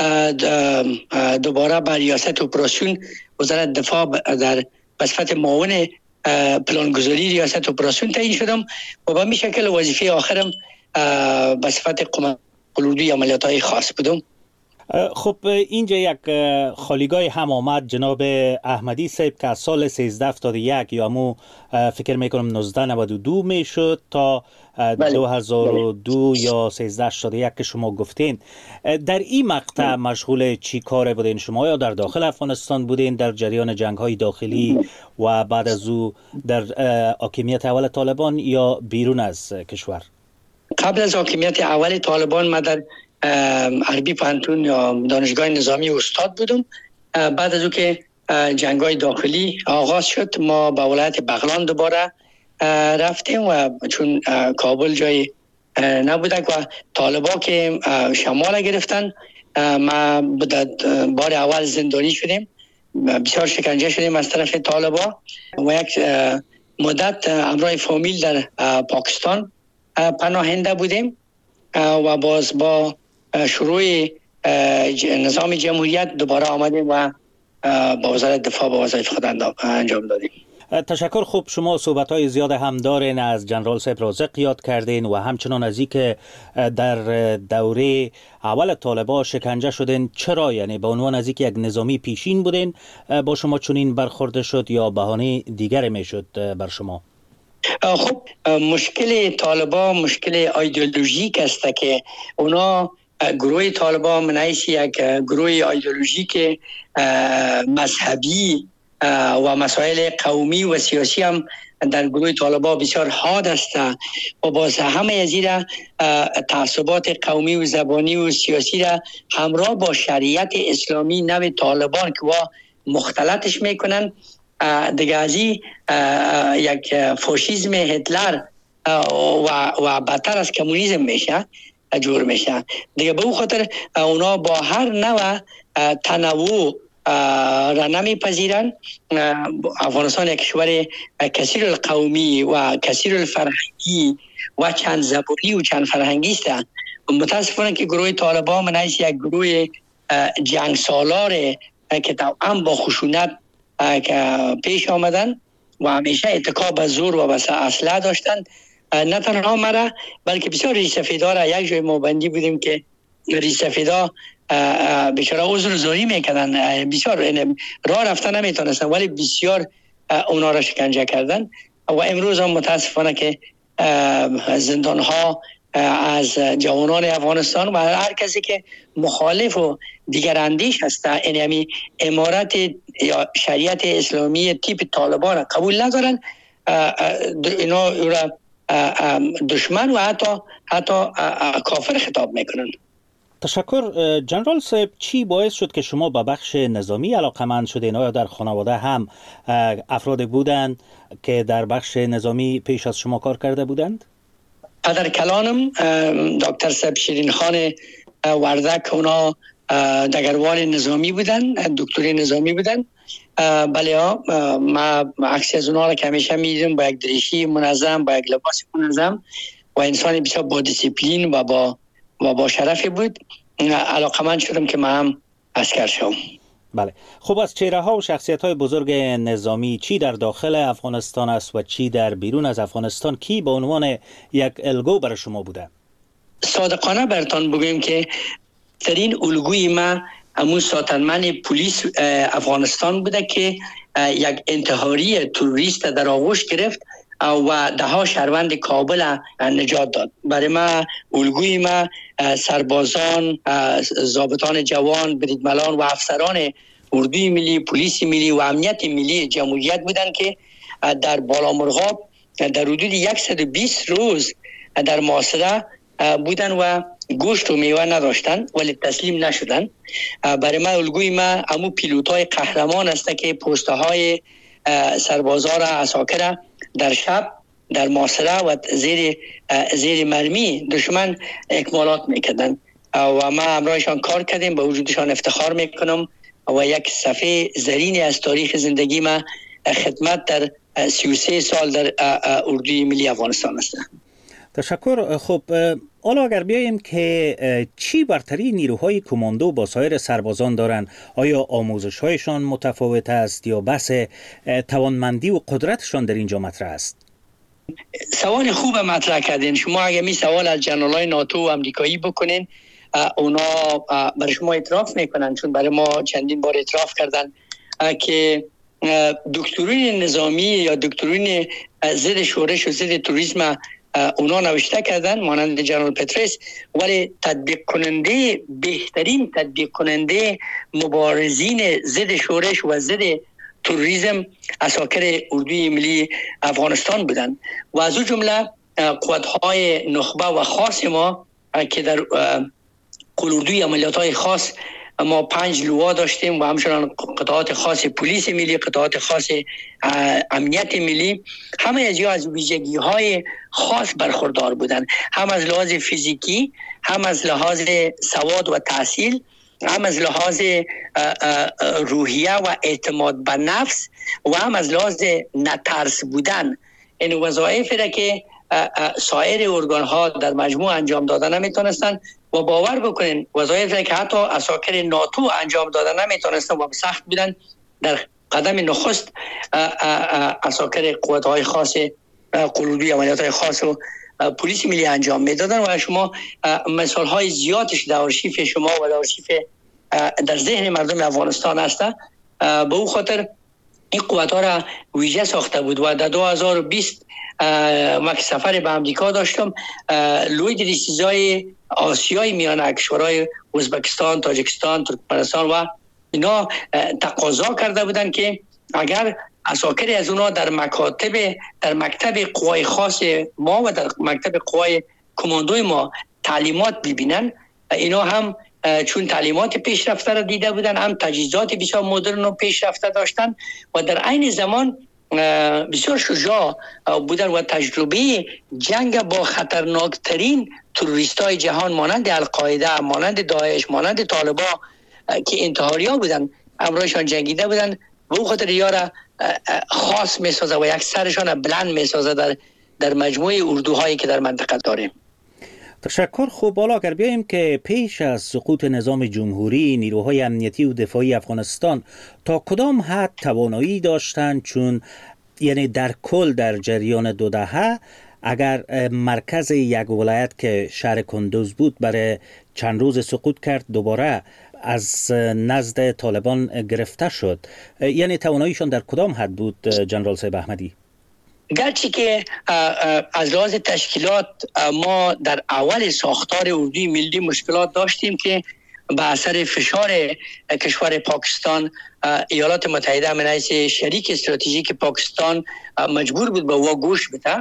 دوباره به ریاست اپراسیون وزارت دفاع در بصفت معاون پلانگذاری ریاست اپراسیون تعیین شدم و به می شکل وظیفه آخرم بصفت قلودوی عملیات‌های خاص بودم. خب اینجا یک خالیگاه هم آمد جناب احمدی صاحب که از سال 1371 یا مو فکر میکنم 1992 میشد تا 2002 یا 1381 که شما گفتین. در این مقطع مشغول چی کار بودین شما؟ یا در داخل افغانستان بودین در جریان جنگ های داخلی و بعد از او در حاکمیت اول طالبان یا بیرون از کشور؟ قبل از حاکمیت اول طالبان ما در حربی پانتون یا دانشگاه نظامی استاد بودم. بعد از او که جنگ‌های داخلی آغاز شد ما به ولایت بغلان دوباره رفتیم و چون کابل جای نبوده و طالبا که شمال گرفتن، ما بار اول زندانی شدیم، بسیار شکنجه شدیم از طرف طالبا و یک مدت همراه فامیل در پاکستان پناهنده بودیم و باز با شروع نظام جمهوریت دوباره آمدیم و با وزارت دفاع با وظایف خود انجام دادیم. تشکر. خوب، شما صحبت‌های زیاد هم دارین، از جنرال صاحب رازق یاد کردین و همچنان از اینکه در دوره اول طالبان شکنجه شدین. چرا؟ یعنی به عنوان از اینکه یک نظامی پیشین بودین با شما چنین برخورده شد یا بهانه دیگر میشد بر شما؟ خب مشکل طالبان مشکل ایدئولوژیک است که اونا گروه طالبان من حیث یک گروه ایدئولوژیک مذهبی و مسائل قومی و سیاسی هم در گروه طالبان بسیار حاد است و باز همه از این تعصبات قومی و زبانی و سیاسی را همراه با شریعت اسلامی نو طالبان که مختلطش میکنن، دیگه از این یک فاشیسم هتلر و بدتر از کمونیسم میشه جور میشه دیگه. به اون خاطر اونا با هر نوع تنوع را نمیپذیرن. افغانستان یک کشور کثیر القومی و کثیر الفرهنگی و چند زبانی و چند فرهنگی است. متاسفانه که گروه طالبان من حیث یک گروه جنگ سالار که توأم با خشونت پیش آمدن و همیشه اتکا به زور و به اسلحه داشتن، نه تنها مرا بلکه بسیار ریش سفیدا را یک جای ما بندی بودیم که ریش سفیدا بیچاره عذر زوری میکردن، بسیار راه رفتن نمیتونستن ولی بسیار اونا را شکنجه کردن و امروز هم متاسفانه که زندان ها از جوانان افغانستان و هر کسی که مخالف و دیگر اندیش هست یعنی امارت یا شریعت اسلامی تیپ طالبان قبول ندارن، اینا را دشمن و حتی کافر خطاب میکنن. تشکر. جنرال صاحب، چی باعث شد که شما به بخش نظامی علاقمند شدین؟ آیا در خانواده هم افراد بودند که در بخش نظامی پیش از شما کار کرده بودند؟ پدر کلانم دکتر صاحب شیرین خان وردک، اونا دگروال نظامی بودن، دکتری نظامی بودن. بله ما عکسی از اونا را که همیشه میدیدم با یک دریشی منظم، با یک لباس منظم و انسانی بسیار با دیسیپلین و با شرفی بود. علاقمند شدم که من هم عسکر شدم. بله. خب از چهره ها و شخصیت های بزرگ نظامی چی در داخل افغانستان است و چی در بیرون از افغانستان کی به عنوان یک الگو برای شما بوده؟ صادقانه برتان بگویم که ترین الگوی ما همون ساتنمن پلیس افغانستان بوده که یک انتحاری تروریست در آغوش گرفت و ده ها شهروند کابل نجات داد. برای ما الگوی ما سربازان، ضابطان جوان، بریدملان و افسران اردوی ملی، پلیس ملی و امنیت ملی جمهوریت بودند که در بالامرغاب در حدود 120 روز در محاصره بودن و گوشت و میوه نداشتن ولی تسلیم نشدن. برای ما الگوی ما همون پیلوت‌های قهرمان است که پوسته‌های سربازا را عساکر در شب در محاصره و زیر مرمی دشمن اکمالات میکردن و ما همراهشان کار کردیم، به وجودشان افتخار میکنم و یک صفحه زرینی از تاریخ زندگی ما خدمت در 33 سال در اردوی ملی افغانستان است. تشکر. خب حالا اگر بیاییم که چی برتری نیروهای کماندو با سایر سربازان دارند؟ آیا آموزش هایشان متفاوت است یا بحث توانمندی و قدرتشان در اینجا مطرح است؟ سوال خوب مطرح کردین. شما اگر می سوال از جنرالای ناتو و امریکایی بکنین، اونا برای شما اعتراف میکنن، چون برای ما چندین بار اعتراف کردن که دکترین نظامی یا دکترین ضد شورش و ضد توریسم اونا نوشته کردن مانند جنرال پترس، ولی تطبیق کننده بهترین تطبیق کننده مبارزین ضد شورش و ضد تروریسم عساکر اردوی ملی افغانستان بودند و از اون جمله قوت‌های نخبه و خاص ما که در قلوردوی عملیات‌های خاص ما 5 لوا داشتیم و همچنان قطعات خاص پلیس ملی، قطعات خاص امنیت ملی، همه از ویژگی های خاص برخوردار بودند، هم از لحاظ فیزیکی، هم از لحاظ سواد و تحصیل، هم از لحاظ روحیه و اعتماد به نفس و هم از لحاظ نترس بودن. این وظایفی را که سایر ارگان ها در مجموع انجام دادن نمیتونستن و باور بکنین وظایفی که حتی عساکر ناتو انجام دادن نمیتونستن و سخت بودن، در قدم نخست عساکر قوات های خاص قلوبی، عملیات های خاص و پلیس ملی انجام میدادن و شما مثال های زیادش در آرشیف شما و در آرشیف در ذهن مردم افغانستان هست. به او خاطر این قوات ها را ویژه ساخته بود و در 2020 ما که سفر به امریکا داشتم، لوی ریسیزای آسیای میانه کشورهای ازبکستان، تاجیکستان، ترکمنستان و اینا تقاضا کرده بودن که اگر عساکری از اونا در مکتب قوای خاص ما و در مکتب قوای کماندوی ما تعلیمات ببینن، اینا هم چون تعلیمات پیشرفته را دیده بودن، هم تجهیزات بسیار مدرن و پیشرفته داشتن و در عین زمان بسیار شجاع بودن و تجربه جنگ با خطرناکترین تروریستای جهان مانند القاعده، مانند داعش، مانند طالبا که انتحاریا بودن امروزشان جنگیده بودن و او خاطر یارا خاص میسازه و یک سرشان بلند میسازه در مجموعه اردوهایی که در منطقه داریم. تشکر. خوب، بالا اگر بیاییم که پیش از سقوط نظام جمهوری نیروهای امنیتی و دفاعی افغانستان تا کدام حد توانایی داشتند، چون یعنی در کل در جریان 2 دهه اگر مرکز یک ولایت که شهر کندوز بود برای چند روز سقوط کرد دوباره از نزد طالبان گرفته شد، یعنی تواناییشان در کدام حد بود جنرال صاحب احمدی؟ گرچه که از لحاظ تشکیلات ما در اول ساختار اردوی ملی مشکلات داشتیم که به اثر فشار کشور پاکستان، ایالات متحده من حیث شریک استراتژیک پاکستان مجبور بود به او گوش بده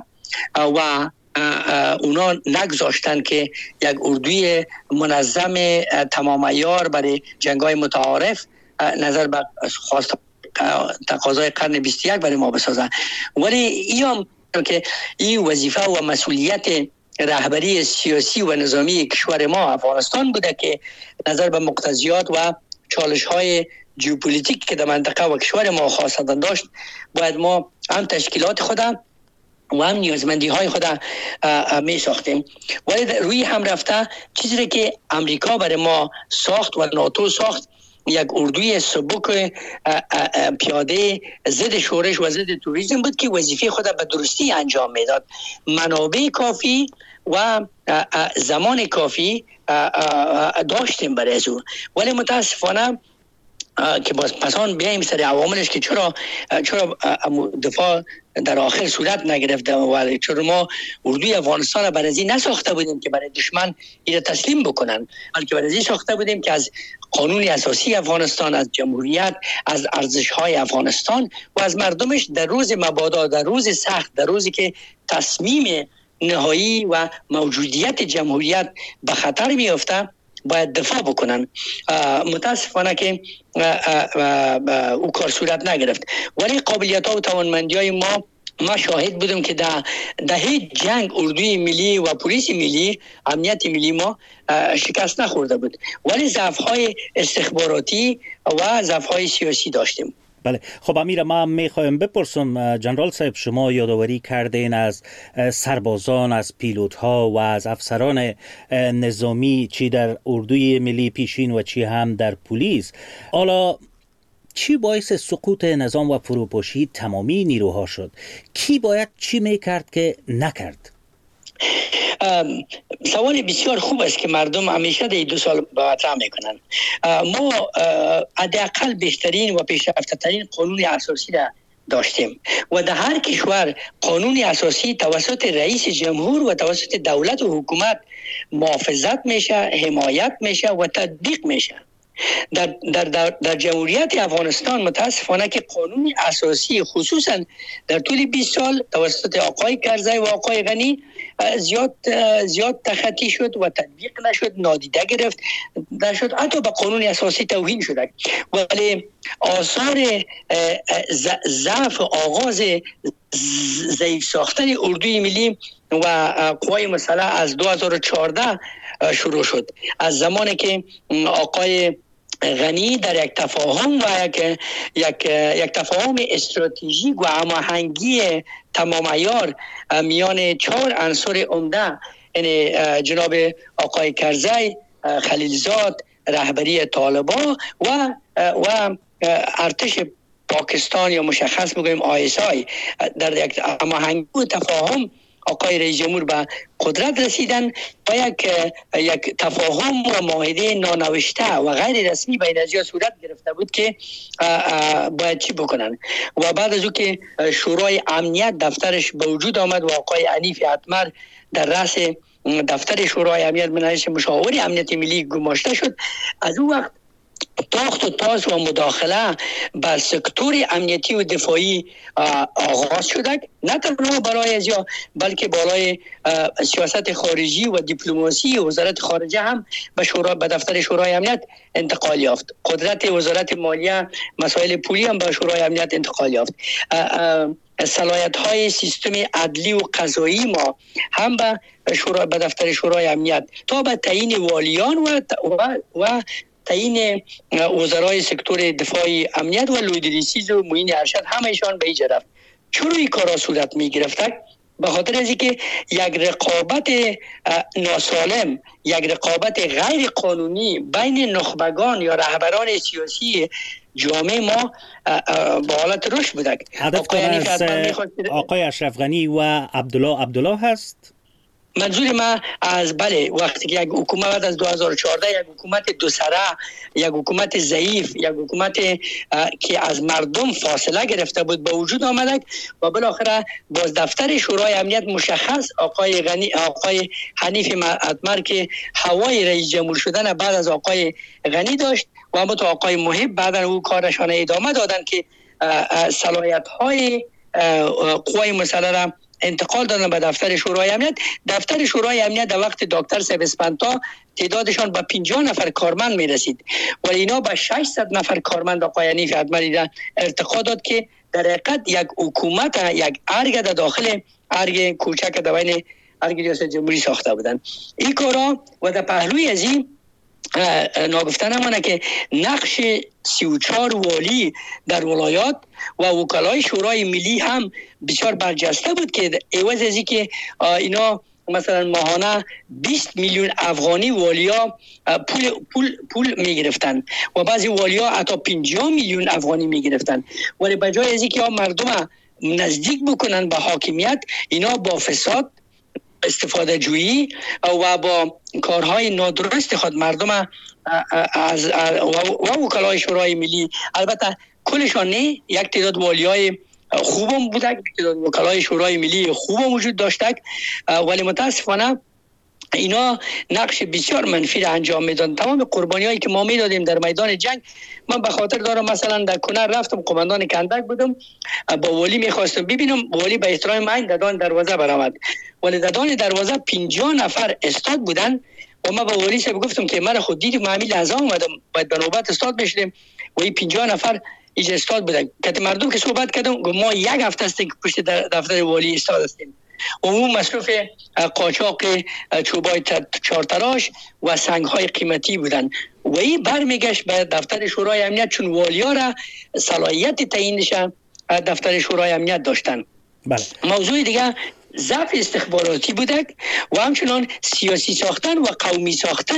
و اونا نگذاشتن که یک اردوی منظم تمام عیار برای جنگ‌های متعارف نظر به خواست تقاضای قرن 21 برای ما بسازن. ولی ایام که این وظیفه و مسئولیت رهبری سیاسی و نظامی کشور ما افغانستان بوده که نظر به مقتضیات و چالش‌های ژئوپلیتیک که در منطقه و کشور ما خواستن داشت، باید ما هم تشکیلات خودم و هم نیازمندی های خود می ساختیم. ولی روی هم رفته چیزی که امریکا برای ما ساخت و ناتو ساخت، یک اردوی سبک پیاده ضد شورش و ضد توریسم بود که وظیفه خود به درستی انجام میداد. منابع کافی و زمان کافی داشتیم برای او، ولی متاسفانه که باز پسان بیاییم سر عواملش که چرا دفاع در آخر صورت نگرفته و چرا ما اردوی افغانستان برای ازی نساخته بودیم که برای دشمن این تسلیم بکنن، بلکه برای ازی ساخته بودیم که از قانون اساسی افغانستان، از جمهوریت، از ارزش‌های افغانستان و از مردمش در روز مبادا، در روز سخت، در روزی که تصمیم نهایی و موجودیت جمهوریت به خطر میفته باید دفاع بکنن. متاسفانه که او کار صورت نگرفت، ولی قابلیت ها و توانمندی های ما شاهد بودم که در هیچ جنگ اردوی ملی و پلیس ملی، امنیت ملی ما شکست نخورده بود، ولی ضعف های استخباراتی و ضعف های سیاسی داشتیم. بله. خب امیر، ما میخوایم بپرسم جنرال صاحب، شما یادآوری کردین از سربازان، از پیلوت ها و از افسران نظامی، چی در اردوی ملی پیشین و چی هم در پلیس. حالا چی باعث سقوط نظام و فروپاشی تمامی نیروها شد؟ کی باید چی میکرد که نکرد؟ سوال بسیار خوب است که مردم همیشه در 2 سال مطرح میکنن. ما حداقل بهترین و پیشرفته ترین قانون اساسی را داشتیم و در هر کشور قانون اساسی توسط رئیس جمهور و توسط دولت و حکومت محافظت میشه، حمایت میشه و تطبیق میشه. در جمهوریت افغانستان متاسفانه که قانون اساسی خصوصا در طول 20 سال توسط آقای کرزی و آقای غنی زیاد تخطی شد و تطبیق نشد، نادیده گرفت نشد، حتی به قانون اساسی توهین شد. ولی آثار ضعف آغاز ضعیف ساختن اردوی ملی و قوای مسلح از 2014 شروع شد. از زمانی که آقای غنی در یک تفاهم و یک تفاهم استراتژیک و هماهنگی تمام عیار میان 4 عنصر عمده، یعنی جناب آقای کرزی، خلیلزاد، رهبری طالبان و ارتش پاکستان یا مشخص بگویم ISI، در یک هماهنگی و تفاهم آقای رئیس جمهور به قدرت رسیدن و یک تفاهم و معاهده نانوشته و غیر رسمی بین از صورت گرفته بود که باید چی بکنن. و بعد از او که شورای امنیت دفترش به وجود آمد و آقای حنیف اتمر در رأس دفتر شورای امنیت منعش مشاور امنیت ملی گماشته شد، از اون وقت تاخت و تاز و مداخله بر سکتور امنیتی و دفاعی آغاز شده، نه تنها برای ازیا بلکه برای سیاست خارجی و دیپلماسی وزارت خارجه هم به دفتر شورای امنیت انتقال یافت. قدرت وزارت مالیه مسائل پولی هم به شورای امنیت انتقال یافت. صلاحیت های سیستم عدلی و قضایی ما هم به دفتر شورای امنیت تا به تعیین والیان و تعیین وزرای سکتور دفاعی امنیت و لویدریسیز و معین ارشد همهشان به ایجا رفت. چرا این کارا صورت می گرفت؟ به خاطر از اینکه یک رقابت ناسالم، یک رقابت غیر قانونی بین نخبگان یا رهبران سیاسی جامعه ما با حالت رشد بوده. هدف آقای اشرف غنی و عبدالله هست؟ منظور ما از وقتی که یک حکومت بعد از 2014 یک حکومت دو سره، یک حکومت ضعیف، یک حکومت که از مردم فاصله گرفته بود به وجود آمده و بالاخره باز دفتر شورای امنیت مشخص آقای حنیف اتمر که هوای رئیس جمهور شدن بعد از آقای غنی داشت و اما تا آقای محب بعد او کارشان ادامه دادن که صلاحیت های قوای مسلح را انتقال دادن به دفتر شورای امنیت. دفتر شورای امنیت در وقت دکتر سبسپنتا تعدادشان به 50 نفر کارمند می رسید ولی اینا به 600 نفر کارمند آقای حنیف اتمر ارتقا داد که در حقیقت یک حکومت، یک ارگ در داخل ارگ کوچک در بین ارگ ریاست جمهوری ساخته بودن. این کارا و در پهلوی از این ناگفته نمانه که نقش 34 والی در ولایات و وکلای شورای ملی هم بسیار برجسته بود که عوض از اینکه اینا مثلا ماهانه 20 میلیون افغانی والیا پول می گرفتن و بعضی والیا حتی 50 میلیون افغانی می گرفتن، ولی به جای از اینکه مردم نزدیک بکنن به حاکمیت، اینا با فساد، استفاده جویی و با کارهای نادرست خود مردم و وکلای شورای ملی، البته کلشان نه، یک تعداد والیای خوبم بوده، یک تعداد وکلای شورای ملی خوبم وجود داشته، ولی متاسفانه اینا نقش بسیار منفی را انجام میدن. تمام قربانی هایی که ما میدادیم در میدان جنگ، من به خاطر دارم مثلا در کنر رفتم، قماندان کندک بودم، با والی میخواستم ببینم، والی به احترام من در دان دروازه برآمد، ولی در دان دروازه 50 نفر استاد بودن و ما با والی صاحب گفتم که من خود دیدم معامل لحظه اومدم باید به نوبت استاد بشیم و این 50 نفر ایج استاد بودن. که مردم که صحبت کردم ما یک هفته است که پشت دفتر والی استاد هستیم. عموم مصرف قاچاق چوبای چارتراش و سنگ‌های قیمتی بودن و این برمیگشت به دفتر شورای امنیت، چون والیا را صلاحیت تعیینش دفتر شورای امنیت داشتن. بله. موضوع دیگه ضعف استخباراتی بوده و همچنان سیاسی ساختن و قومی ساختن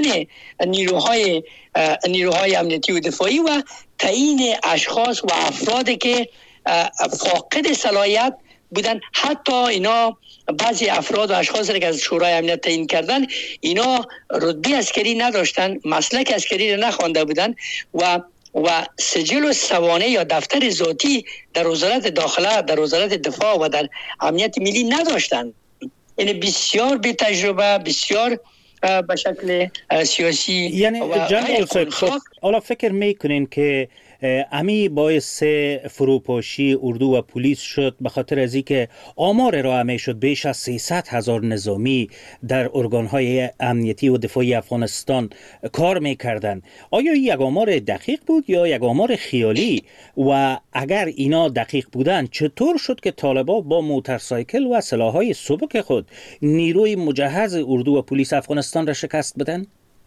نیروهای امنیتی و دفاعی و تعیین اشخاص و افرادی که فاقد صلاحیت بودن. حتی اینا بعضی افراد و اشخاص که از شورای امنیت تعیین کردن، اینا رتبه عسکری نداشتن، مسلک عسکری را نخوانده بودن و سجل و سوانه یا دفتر ذاتی در وزارت داخله، در وزارت دفاع و در امنیت ملی نداشتن. یعنی بسیار بی تجربه، بسیار به شکل سیاسی. یعنی جنرال صاحب حالا فکر میکنین که امی باعث فروپاشی اردو و پلیس شد به خاطر از اینکه آمار ارائه میشد بیش از 300,000 نظامی در ارگان‌های امنیتی و دفاعی افغانستان کار میکردن؟ آیا یک آمار دقیق بود یا یک آمار خیالی؟ و اگر اینا دقیق بودن چطور شد که طالبان با موتورسایکل و سلاح‌های سبک خود نیروی مجهز اردو و پلیس افغانستان را شکست بدن؟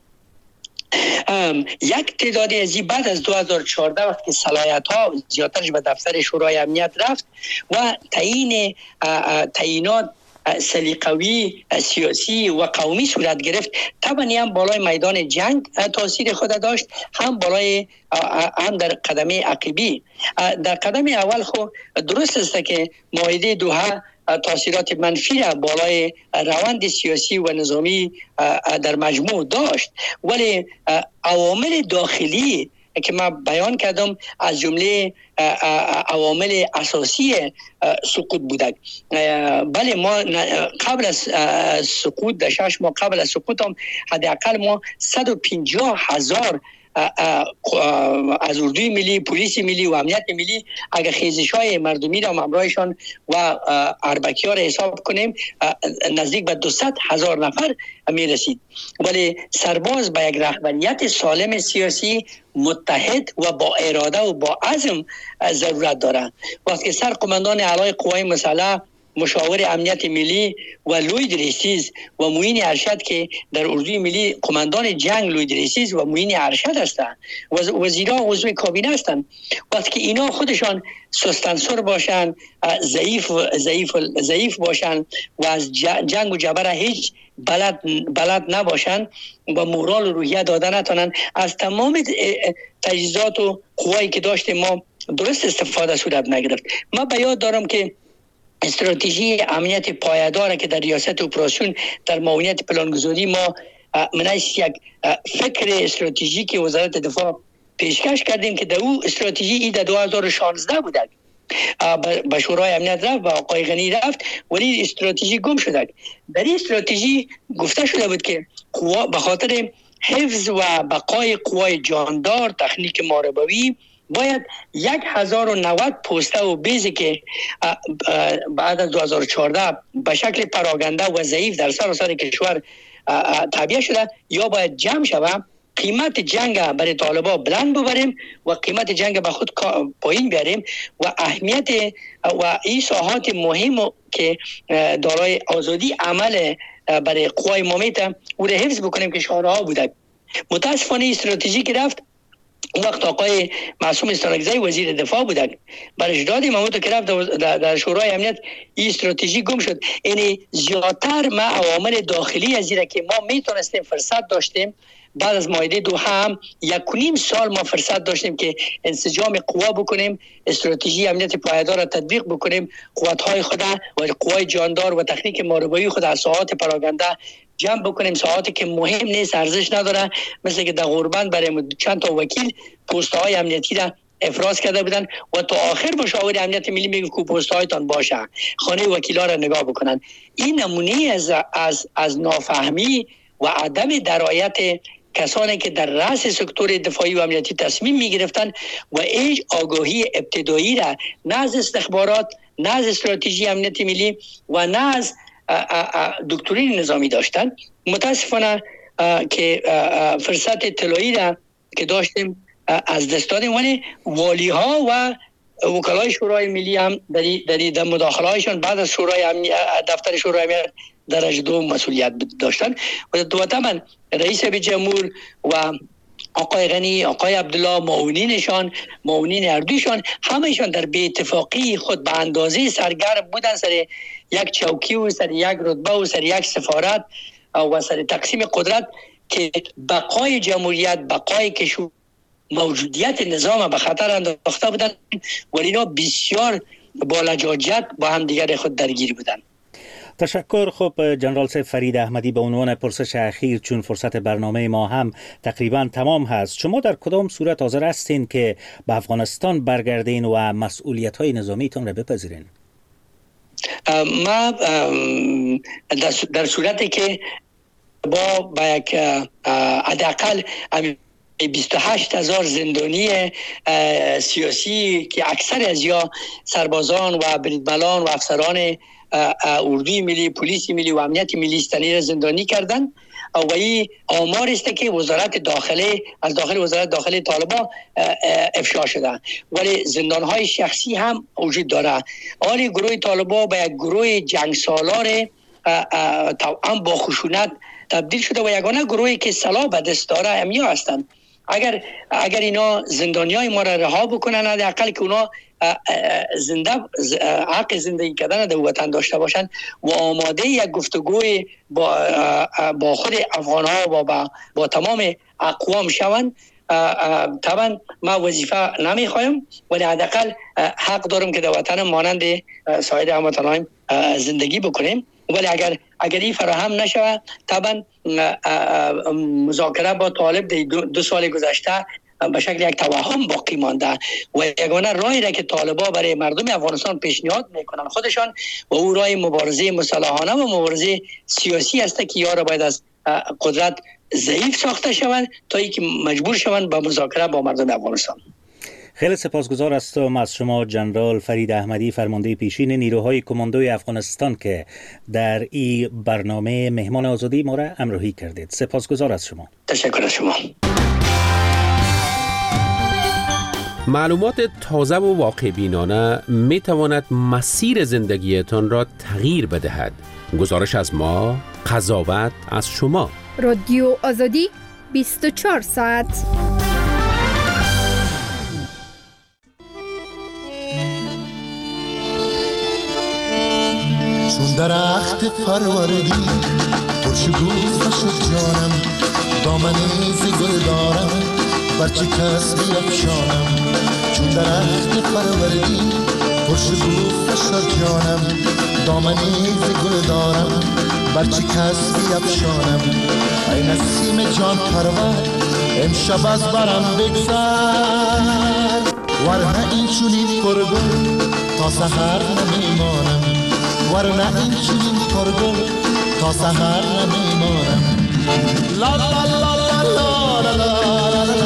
یک تعدادی از این بعد از 2014 وقتی صلاحیت‌ها زیادترش به دفتر شورای امنیت رفت و تعیینات سلیقوی سیاسی و قومی صورت گرفت، طبعا هم بالای میدان جنگ تاثیر خود داشت، هم در قدم عقبی. در قدم اول خو درست است که معاهده دوحه تاثیرات منفی را بالای روند سیاسی و نظامی در مجموع داشت، ولی عوامل داخلی که من بیان کردم از جمله عوامل اساسی سقوط بودند. بله ما قبل از سقوط در 6 ماه قبل از سقوط هم حداقل ما 150,000 از اردوی ملی، پلیس ملی و امنیت ملی اگر خیزش‌های مردمی را همراهشان و اربکی‌ها را حساب کنیم نزدیک به 200,000 نفر میرسید. ولی سرباز با یک رهبریت سالم سیاسی متحد و با اراده و با عزم ضرورت دارد. وقتی سرقماندان اعلای قوای مسلح، مشاور امنیت ملی و لوید ریسیز و معین ارشد که در اردوی ملی قماندان جنگ لوید ریسیز و معین ارشد هستند، وزیران عضو کابینه هستند، وقتی که اینا خودشان سستنسر باشند، ضعیف باشند و از جنگ و جبر هیچ بلد نباشند و مورال و روحیه داده نتونن، از تمام تجهیزات و قوایی که داشتیم ما درست استفاده صورت نگرفت. ما به یاد دارم که استراتژی امنیت پایدار که در ریاست اپراسیون در معاونیت پلانگذاری ما منعکس یک فکر استراتژیک وزارت دفاع پیشکش کردیم که در او استراتژی ای در 2016 بوده، به شورای امنیت رفت و آقای غنی رفت ولی استراتژی گم شده. در این استراتژی گفته شده بود که به خاطر حفظ و بقای قوای جاندار تکنیک محاربوی باید 1090 پوسته و بیزی که بعد از 2014 به شکل پراگنده و ضعیف در سراسر کشور تعبیه شده یا باید جمع شود، قیمت جنگ برای طالبان بلند ببریم و قیمت جنگ به خود پایین بیاریم و اهمیت و این ساحات مهم که دارای آزادی عمل برای قوای ممیت او را حفظ بکنیم که شعارها بوده. متاسفانه استراتژی که رفت وقت آقای معصوم استانکزی وزیر دفاع بودن برش دادیم همون که رفت در شورای امنیت این استراتژی گم شد. یعنی زیادتر ما عوامل داخلی از زیرا که ما میتونستیم فرصت داشتیم بعد از معاهده دوحه هم 1.5 سال ما فرصت داشتیم که انسجام قوا بکنیم، استراتژی امنیت پایدار را تطبیق بکنیم، قوت‌های خود و قوای جاندار و تکنیک محاربه‌ای خود از ساحات پراگنده جمع بکنیم، ساعاتی که مهم نیست ارزش نداره، مثل که در غربند برای چند تا وکیل پست‌های امنیتی را افراز کرده بودن و تا آخر مشاور امنیت ملی میگه که پست‌هایتان باشه، خانه وکیلا را نگاه بکنن. این نمونه از نافهمی و عدم درایت کسانی که در رأس سکتور دفاعی و امنیتی تصمیم میگرفتن و هیچ آگاهی ابتدایی را نه از استخبارات، نه از استراتژی امنیت ملی و نه از دکترین نظامی داشتن. متاسفانه که فرصت طلایی را که داشتیم از دست دادیم، ولی والی ها و وکلای شورای ملی هم در مداخله هایشان بعد از دفتر شورای ملی درجه 2 مسئولیت داشتن و طبعا رئیس جمهور و آقای غنی، آقای عبدالله، معاونین اردویشان همهشان در بی اتفاقی خود به اندازه سرگرم بودن سر یک چوکی و سر یک رتبه و سر یک سفارت و سر تقسیم قدرت که بقای جمهوریت، بقای کشور، موجودیت نظام به خطر انداخته بودن، ولی اینا بسیار با لجاجت با هم دیگر خود درگیر بودن. تشکر. خب جنرال صاحب فرید احمدی، به عنوان پرسش اخیر چون فرصت برنامه ما هم تقریبا تمام هست، شما در کدام صورت حاضر هستین که به افغانستان برگردین و مسئولیت‌های نظامیتان را بپذیرین؟ ما در صورتی که با یک حداقل 28,000 زندانی سیاسی که اکثر از یا سربازان و بریدمنان و افسران اردوی ملی، پلیس ملی و امنیت ملی استانی را زندانی کردن و این آمار است که وزارت داخله از داخل وزارت داخله طالبان افشا شده. ولی زندانهای شخصی هم وجود داره. آن گروه طالبان به یک گروه جنگسالار توأم با خشونت تبدیل شده و یگانه گروهی که سلاح به دست داره همیا هستند. اگر اینا زندانیای ما را رها بکنن، حداقل که اونا حق زندگی کردن در وطن داشته باشن و آماده یک گفتگوی با خود افغان ها و با تمام اقوام شوند، طبعا ما وظیفه نمیخوایم ولی حداقل حق دارم که در وطن مانند سایر هموطنان زندگی بکنیم. ولی اگر این فراهم نشود، طبعا مذاکره با طالب در 2 سال گذشته به شکل یک توهم باقی مانده و یگانه راهی را که طالبان برای مردم افغانستان پیشنهاد میکنن خودشان و او راه مبارزه مسلحانه و مبارزه سیاسی است که یا را باید از قدرت ضعیف ساخته شوند تا اینکه مجبور شوند به مذاکره با مردم افغانستان. خیلی سپاسگزار هستم از شما جنرال فرید احمدی، فرمانده پیشین نیروهای کماندوی افغانستان که در این برنامه مهمان آزادی ما را همراهی کردید. سپاسگزار از شما. تشکر از شما. معلومات تازه و واقع بینانه می تواند مسیر زندگیتان را تغییر بدهد. گزارش از ما، قضاوت از شما. رادیو آزادی 24 ساعت. چون درخت پروردی خوشگوست شد جانم، دامنی ز گل دارم برچه کس بیفشانم. چون درخت پروردی خوشگوست شد جانم، دامنی ز گل دارم برچه کس بیفشانم. ای نسیم جان پرور امشب از برم بگذر، ورنه این چونین پرگل تا سحر نمیمانم، ورنه این چونین پرگل تا سحر نمیمانم. لا لا لا لا لا لا لا لا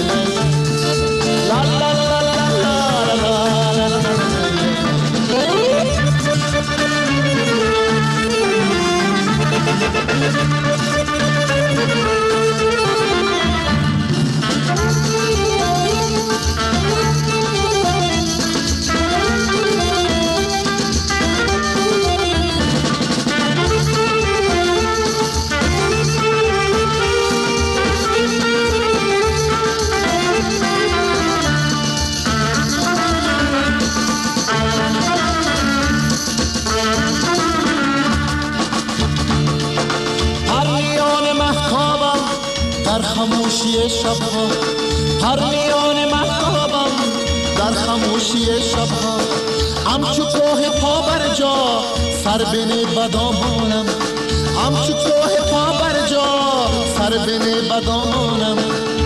خاموشی شبها، هر میان محتابم در خاموشی شبها. همچو کوه پا بر جا سر بنه بدامانم، همچو کوه پا بر جا سر بنه بدامانم.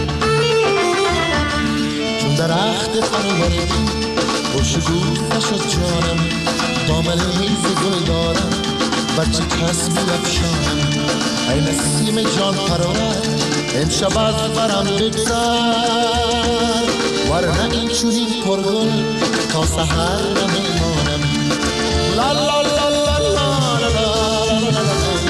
چون درخت پروردی خوشگوست شد جانم، دامن میز گل دارم بچه کس بیفشانم. ای نسیم جان پرور امشب از برم بگذر، ورنه این چونین پرگل تا سحر نمیمانم. لا لا لا لا لا لا لا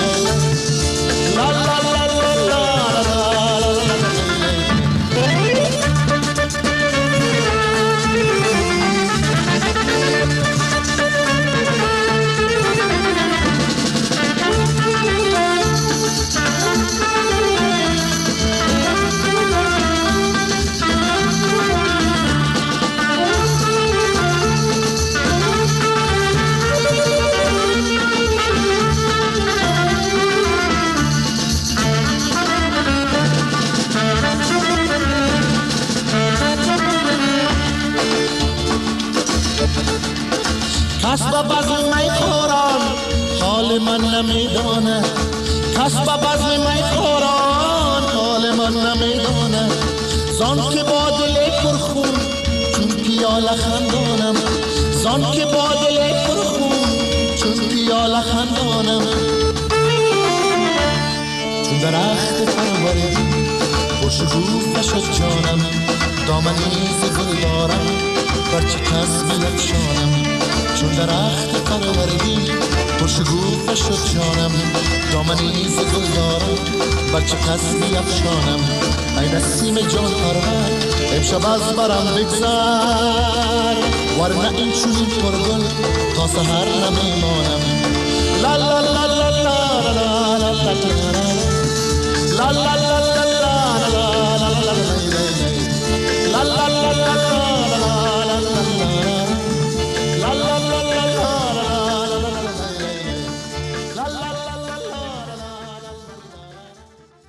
کس با بزم می خوران حال من نمیدانه، کس با بزم می خوران حال من نمیدانه. زان که با دل پرخون چون پیاله خندانم، زان که با دل پرخون چون پیاله خندانم. چون درخت پروردی خوشگو شد جانم دامنی ز گل دارم بر چه کس بیفشانم چون درخت پروردی خوشگو شد جانم دامنی ز گل دارم بر چه کس بیفشانم ای نسیم جان پرور امشب از برم بگذر ورنه این چونین پرگل تا سحر نمیمانم لا لا لا لا لا لا لا لا لا